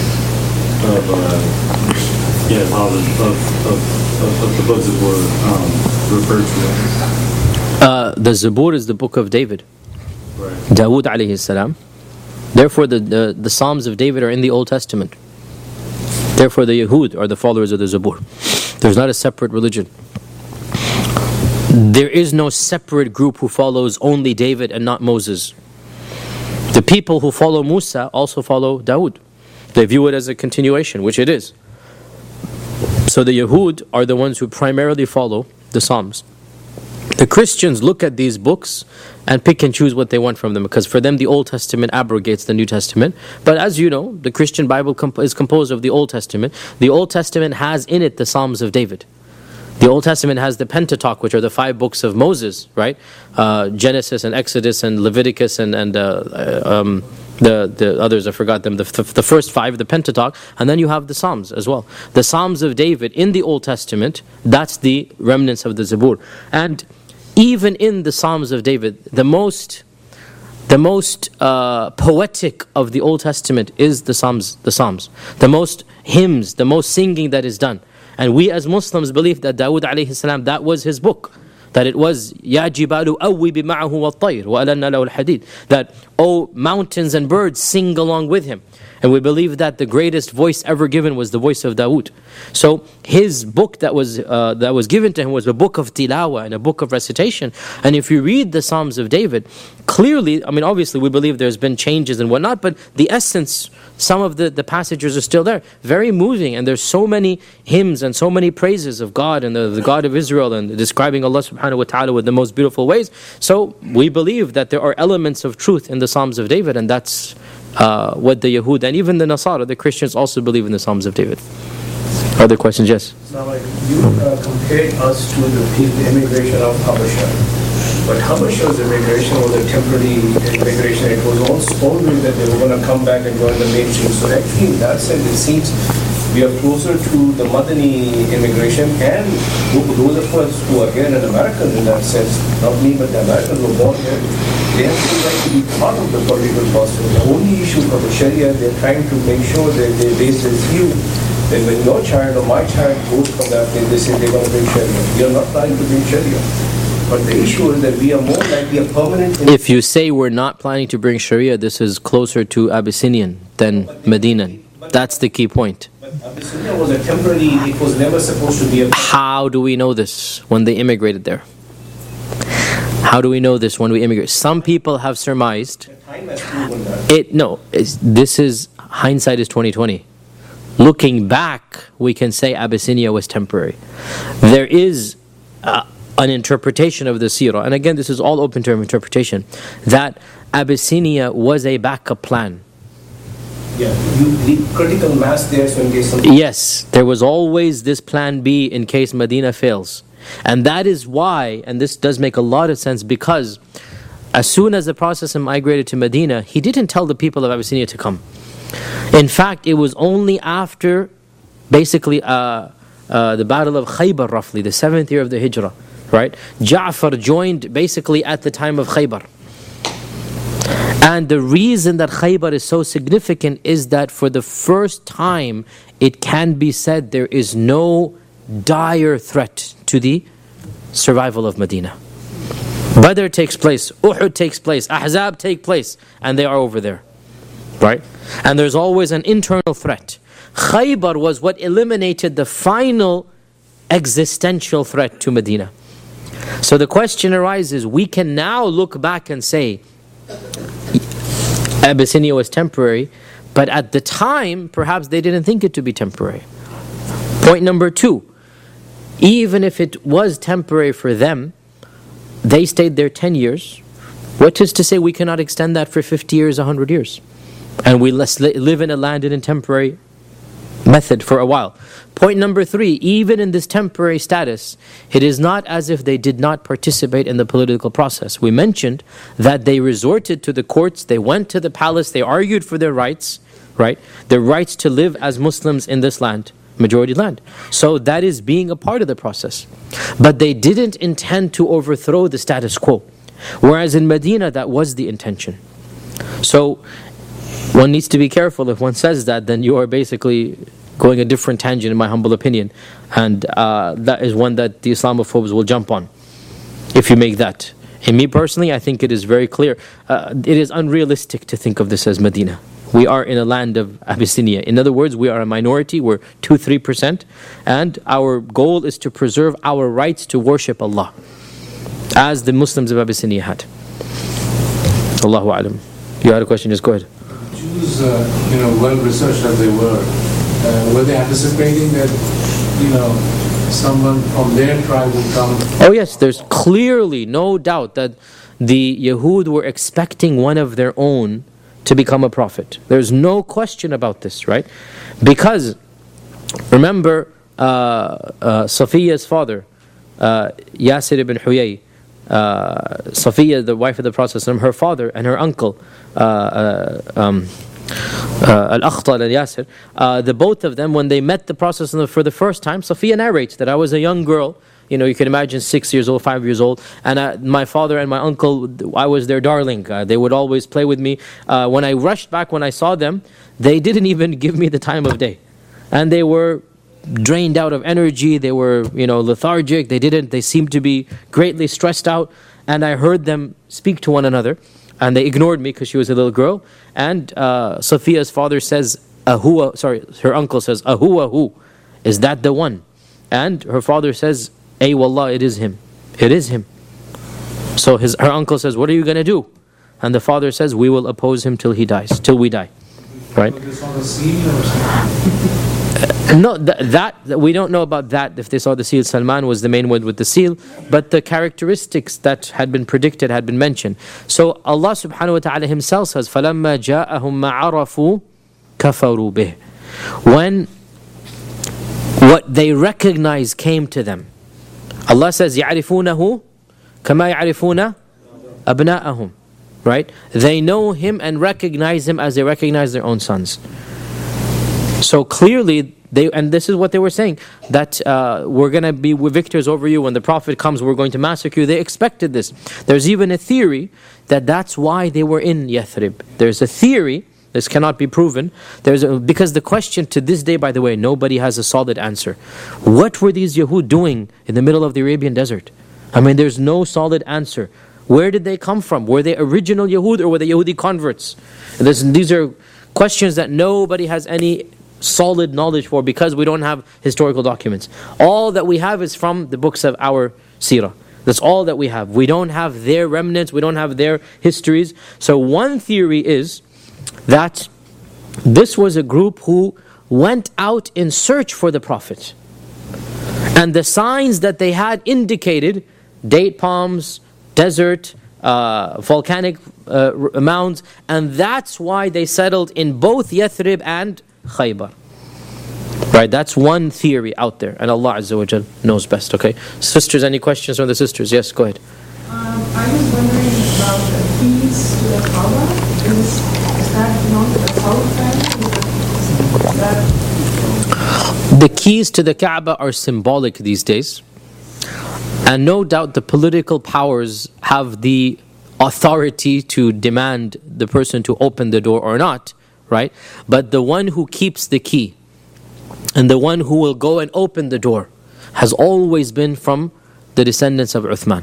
of, uh, yeah, followers of, of, of, of the book Zabur um, referred to? Uh, the Zabur is the book of David. Right. Dawood alayhi salam. Therefore, the, the, the Psalms of David are in the Old Testament. Therefore, the Yahud are the followers of the Zabur. There's not a separate religion. There is no separate group who follows only David and not Moses. The people who follow Musa also follow Dawood. They view it as a continuation, which it is. So the Yahud are the ones who primarily follow the Psalms. The Christians look at these books and pick and choose what they want from them, because for them the Old Testament abrogates the New Testament. But as you know, the Christian Bible comp- is composed of the Old Testament. The Old Testament has in it the Psalms of David. The Old Testament has the Pentateuch, which are the five books of Moses, right? Uh, Genesis and Exodus and Leviticus and, and uh, um, the, the others, I forgot them, the, the first five, the Pentateuch, and then you have the Psalms as well. The Psalms of David in the Old Testament, that's the remnants of the Zabur. And even in the Psalms of David, the most the most uh, poetic of the Old Testament is the Psalms, the Psalms. The most hymns, the most singing that is done. And we as Muslims believe that Dawood alayhi salam, that was his book. That it was, Ya jibalu awwibi ma'ahu wal-tayr wa alanna lahu al-hadid. That, oh, mountains and birds, sing along with him. And we believe that the greatest voice ever given was the voice of Dawood. So his book that was uh, that was given to him was a book of tilawa and a book of recitation. And if you read the Psalms of David, clearly, I mean, obviously we believe there's been changes and whatnot, but the essence, some of the, the passages are still there. Very moving, and there's so many hymns and so many praises of God and the, the God of Israel, and describing Allah subhanahu wa ta'ala with the most beautiful ways. So we believe that there are elements of truth in the Psalms of David, and that's Uh, what the Yahud and even the Nasara, the Christians, also believe in the Psalms of David. Other questions? Yes? So like you uh, compared us to the, the immigration of Habasha. But Habasha's immigration was a temporary immigration. It was all spoken that they were going to come back and join the mainstream. So actually in that sense it seems we are closer to the Madani immigration, and those of us who are here in America in that sense, not me but the Americans who are born here, they have to like to be part of the political process. The only issue for the Sharia, they're trying to make sure that they base this view that when your child or my child goes from that place, they say they're going to bring Sharia. We are not trying to bring Sharia. But the issue is that we are more likely a permanent... If you say we're not planning to bring Sharia, this is closer to Abyssinian than Medinan. That's the key point. But Abyssinia was a temporary, it was never supposed to be a... How do we know this when they immigrated there? How do we know this when we immigrate? Some people have surmised... Time has proven that. It, no, it's, this is, hindsight is twenty twenty. Looking back, we can say Abyssinia was temporary. There is... Uh, an interpretation of the seerah, and again this is all open to interpretation, that Abyssinia was a backup plan. Yeah, you need critical mass there so in case something... Yes, there was always this plan B in case Medina fails. And that is why, and this does make a lot of sense, because as soon as the Prophet migrated to Medina, he didn't tell the people of Abyssinia to come. In fact, it was only after basically uh, uh, the Battle of Khaybar, roughly, the seventh year of the Hijrah, right? Ja'far joined basically at the time of Khaybar. And the reason that Khaybar is so significant is that for the first time it can be said there is no dire threat to the survival of Medina. Badr takes place, Uhud takes place, Ahzab take place, and they are over there, right? And there's always an internal threat. Khaybar was what eliminated the final existential threat to Medina. So the question arises, we can now look back and say Abyssinia was temporary, but at the time perhaps they didn't think it to be temporary. Point number two, even if it was temporary for them, they stayed there ten years. What is to say we cannot extend that for fifty years, one hundred years? And we live in a land in a temporary method for a while. Point number three, even in this temporary status, it is not as if they did not participate in the political process. We mentioned that they resorted to the courts, they went to the palace, they argued for their rights, right? Their rights to live as Muslims in this land, majority land. So that is being a part of the process. But they didn't intend to overthrow the status quo. Whereas in Medina, that was the intention. So one needs to be careful. If one says that, then you are basically going a different tangent, in my humble opinion. And uh, that is one that the Islamophobes will jump on, if you make that. And me personally, I think it is very clear. Uh, it is unrealistic to think of this as Medina. We are in a land of Abyssinia. In other words, we are a minority, we're two to three percent, and our goal is to preserve our rights to worship Allah, as the Muslims of Abyssinia had. Allahu A'lam. You had a question, just go ahead. Jews, uh, you know, well researched as they were, uh, were they anticipating that, you know, someone from their tribe would come? Oh yes, there's clearly no doubt that the Yahud were expecting one of their own to become a prophet. There's no question about this, right? Because, remember, uh, uh, Safiya's father, uh, Yasir ibn Huyay, uh, Safiya, the wife of the Prophet, her father and her uncle, uh, uh, um, uh, Al-Akhtal and Yasir, uh, the both of them, when they met the Prophet for the first time, Safiya narrates that I was a young girl. You know, you can imagine six years old, five years old, and uh, my father and my uncle, I was their darling. Uh, they would always play with me. Uh, when I rushed back, when I saw them, they didn't even give me the time of day, and they were drained out of energy. They were, you know, lethargic. They didn't. They seemed to be greatly stressed out. And I heard them speak to one another, and they ignored me because she was a little girl. And uh, Safiya's father says, "Ahuwa," sorry, her uncle says, "Ahuwa hu, is that the one?" And her father says, "Ay wallah, it is him. It is him." So his her uncle says, "What are you going to do?" And the father says, "We will oppose him till he dies, till we die." Right? This on the seal or something? Uh, no, th- that, that we don't know about that. If they saw the seal, Salman was the main one with the seal, but the characteristics that had been predicted had been mentioned. So Allah subhanahu wa ta'ala himself says, فَلَمَّا جَاءَهُمْ مَا عَرَفُوا كَفَرُوا بِهِ. When what they recognize came to them, Allah says, يَعْرِفُونَهُ كَمَا يَعْرِفُونَ أَبْنَاءَهُم. Right? They know him and recognize him as they recognize their own sons. So clearly, They and this is what they were saying, that uh, we're going to be victors over you. When the Prophet comes, we're going to massacre you. They expected this. There's even a theory that that's why they were in Yathrib. There's a theory. This cannot be proven. There's a, because the question to this day, by the way, nobody has a solid answer. What were these Yahud doing in the middle of the Arabian desert? I mean, there's no solid answer. Where did they come from? Were they original Yahud or were they Yahudi converts? And this, these are questions that nobody has any solid knowledge for because we don't have historical documents. All that we have is from the books of our seerah. That's all that we have. We don't have their remnants. We don't have their histories. So one theory is that this was a group who went out in search for the Prophet. And the signs that they had indicated date palms, desert, uh, volcanic uh, mounds, and that's why they settled in both Yathrib and Khaybar. Right, that's one theory out there, and Allah Azza wa Jal knows best. Okay, sisters, any questions from the sisters? Yes, go ahead. Um, I was wondering about the keys to the Kaaba. Is, is that known to the Saud family? Is that... The keys to the Kaaba are symbolic these days. And no doubt the political powers have the authority to demand the person to open the door or not, right? But the one who keeps the key and the one who will go and open the door has always been from the descendants of Uthman.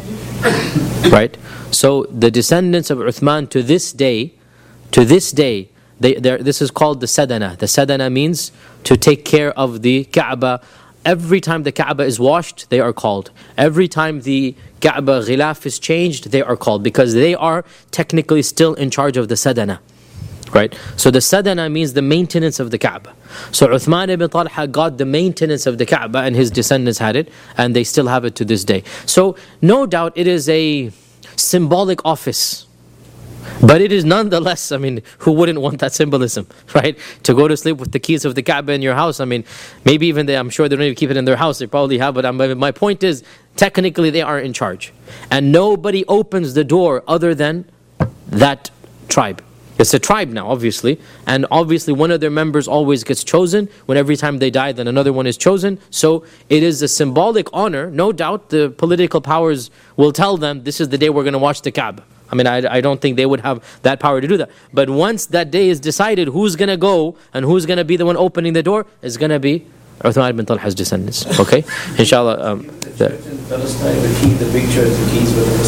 Right? So the descendants of Uthman to this day, to this day, they, this is called the Sadana. The Sadana means to take care of the Kaaba. Every time the Kaaba is washed, they are called. Every time the Kaaba ghilaf is changed, they are called. Because they are technically still in charge of the Sadana. Right? So the Sadana means the maintenance of the Kaaba. So Uthman ibn Talha got the maintenance of the Kaaba and his descendants had it. And they still have it to this day. So no doubt it is a symbolic office. But it is nonetheless, I mean, who wouldn't want that symbolism, right? To go to sleep with the keys of the Kaaba in your house. I mean, maybe even they, I'm sure they don't even keep it in their house. They probably have, but I'm, my point is, technically they are in charge. And nobody opens the door other than that tribe. It's a tribe now, obviously. And obviously one of their members always gets chosen. When every time they die, then another one is chosen. So it is a symbolic honor. No doubt the political powers will tell them, this is the day we're going to watch the Kaaba. I mean, I, I don't think they would have that power to do that. But once that day is decided, who's going to go and who's going to be the one opening the door is going to be Uthman ibn Talha's descendants. Okay? Inshallah. Um, the, the, key, the big church, the keys with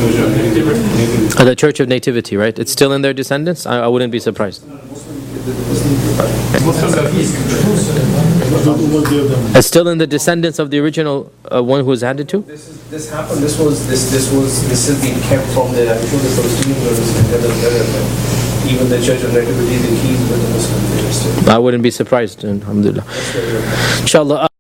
the uh, the Church of Nativity, right? It's still in their descendants? I, I wouldn't be surprised. It's still in the descendants of the original uh, one who was handed to? This is, this happened, this was, this, this was, this is being kept from the, I'm sure the Palestinians, even the Church of Nativity, the keys with the Muslims. I wouldn't be surprised, alhamdulillah. Inshallah.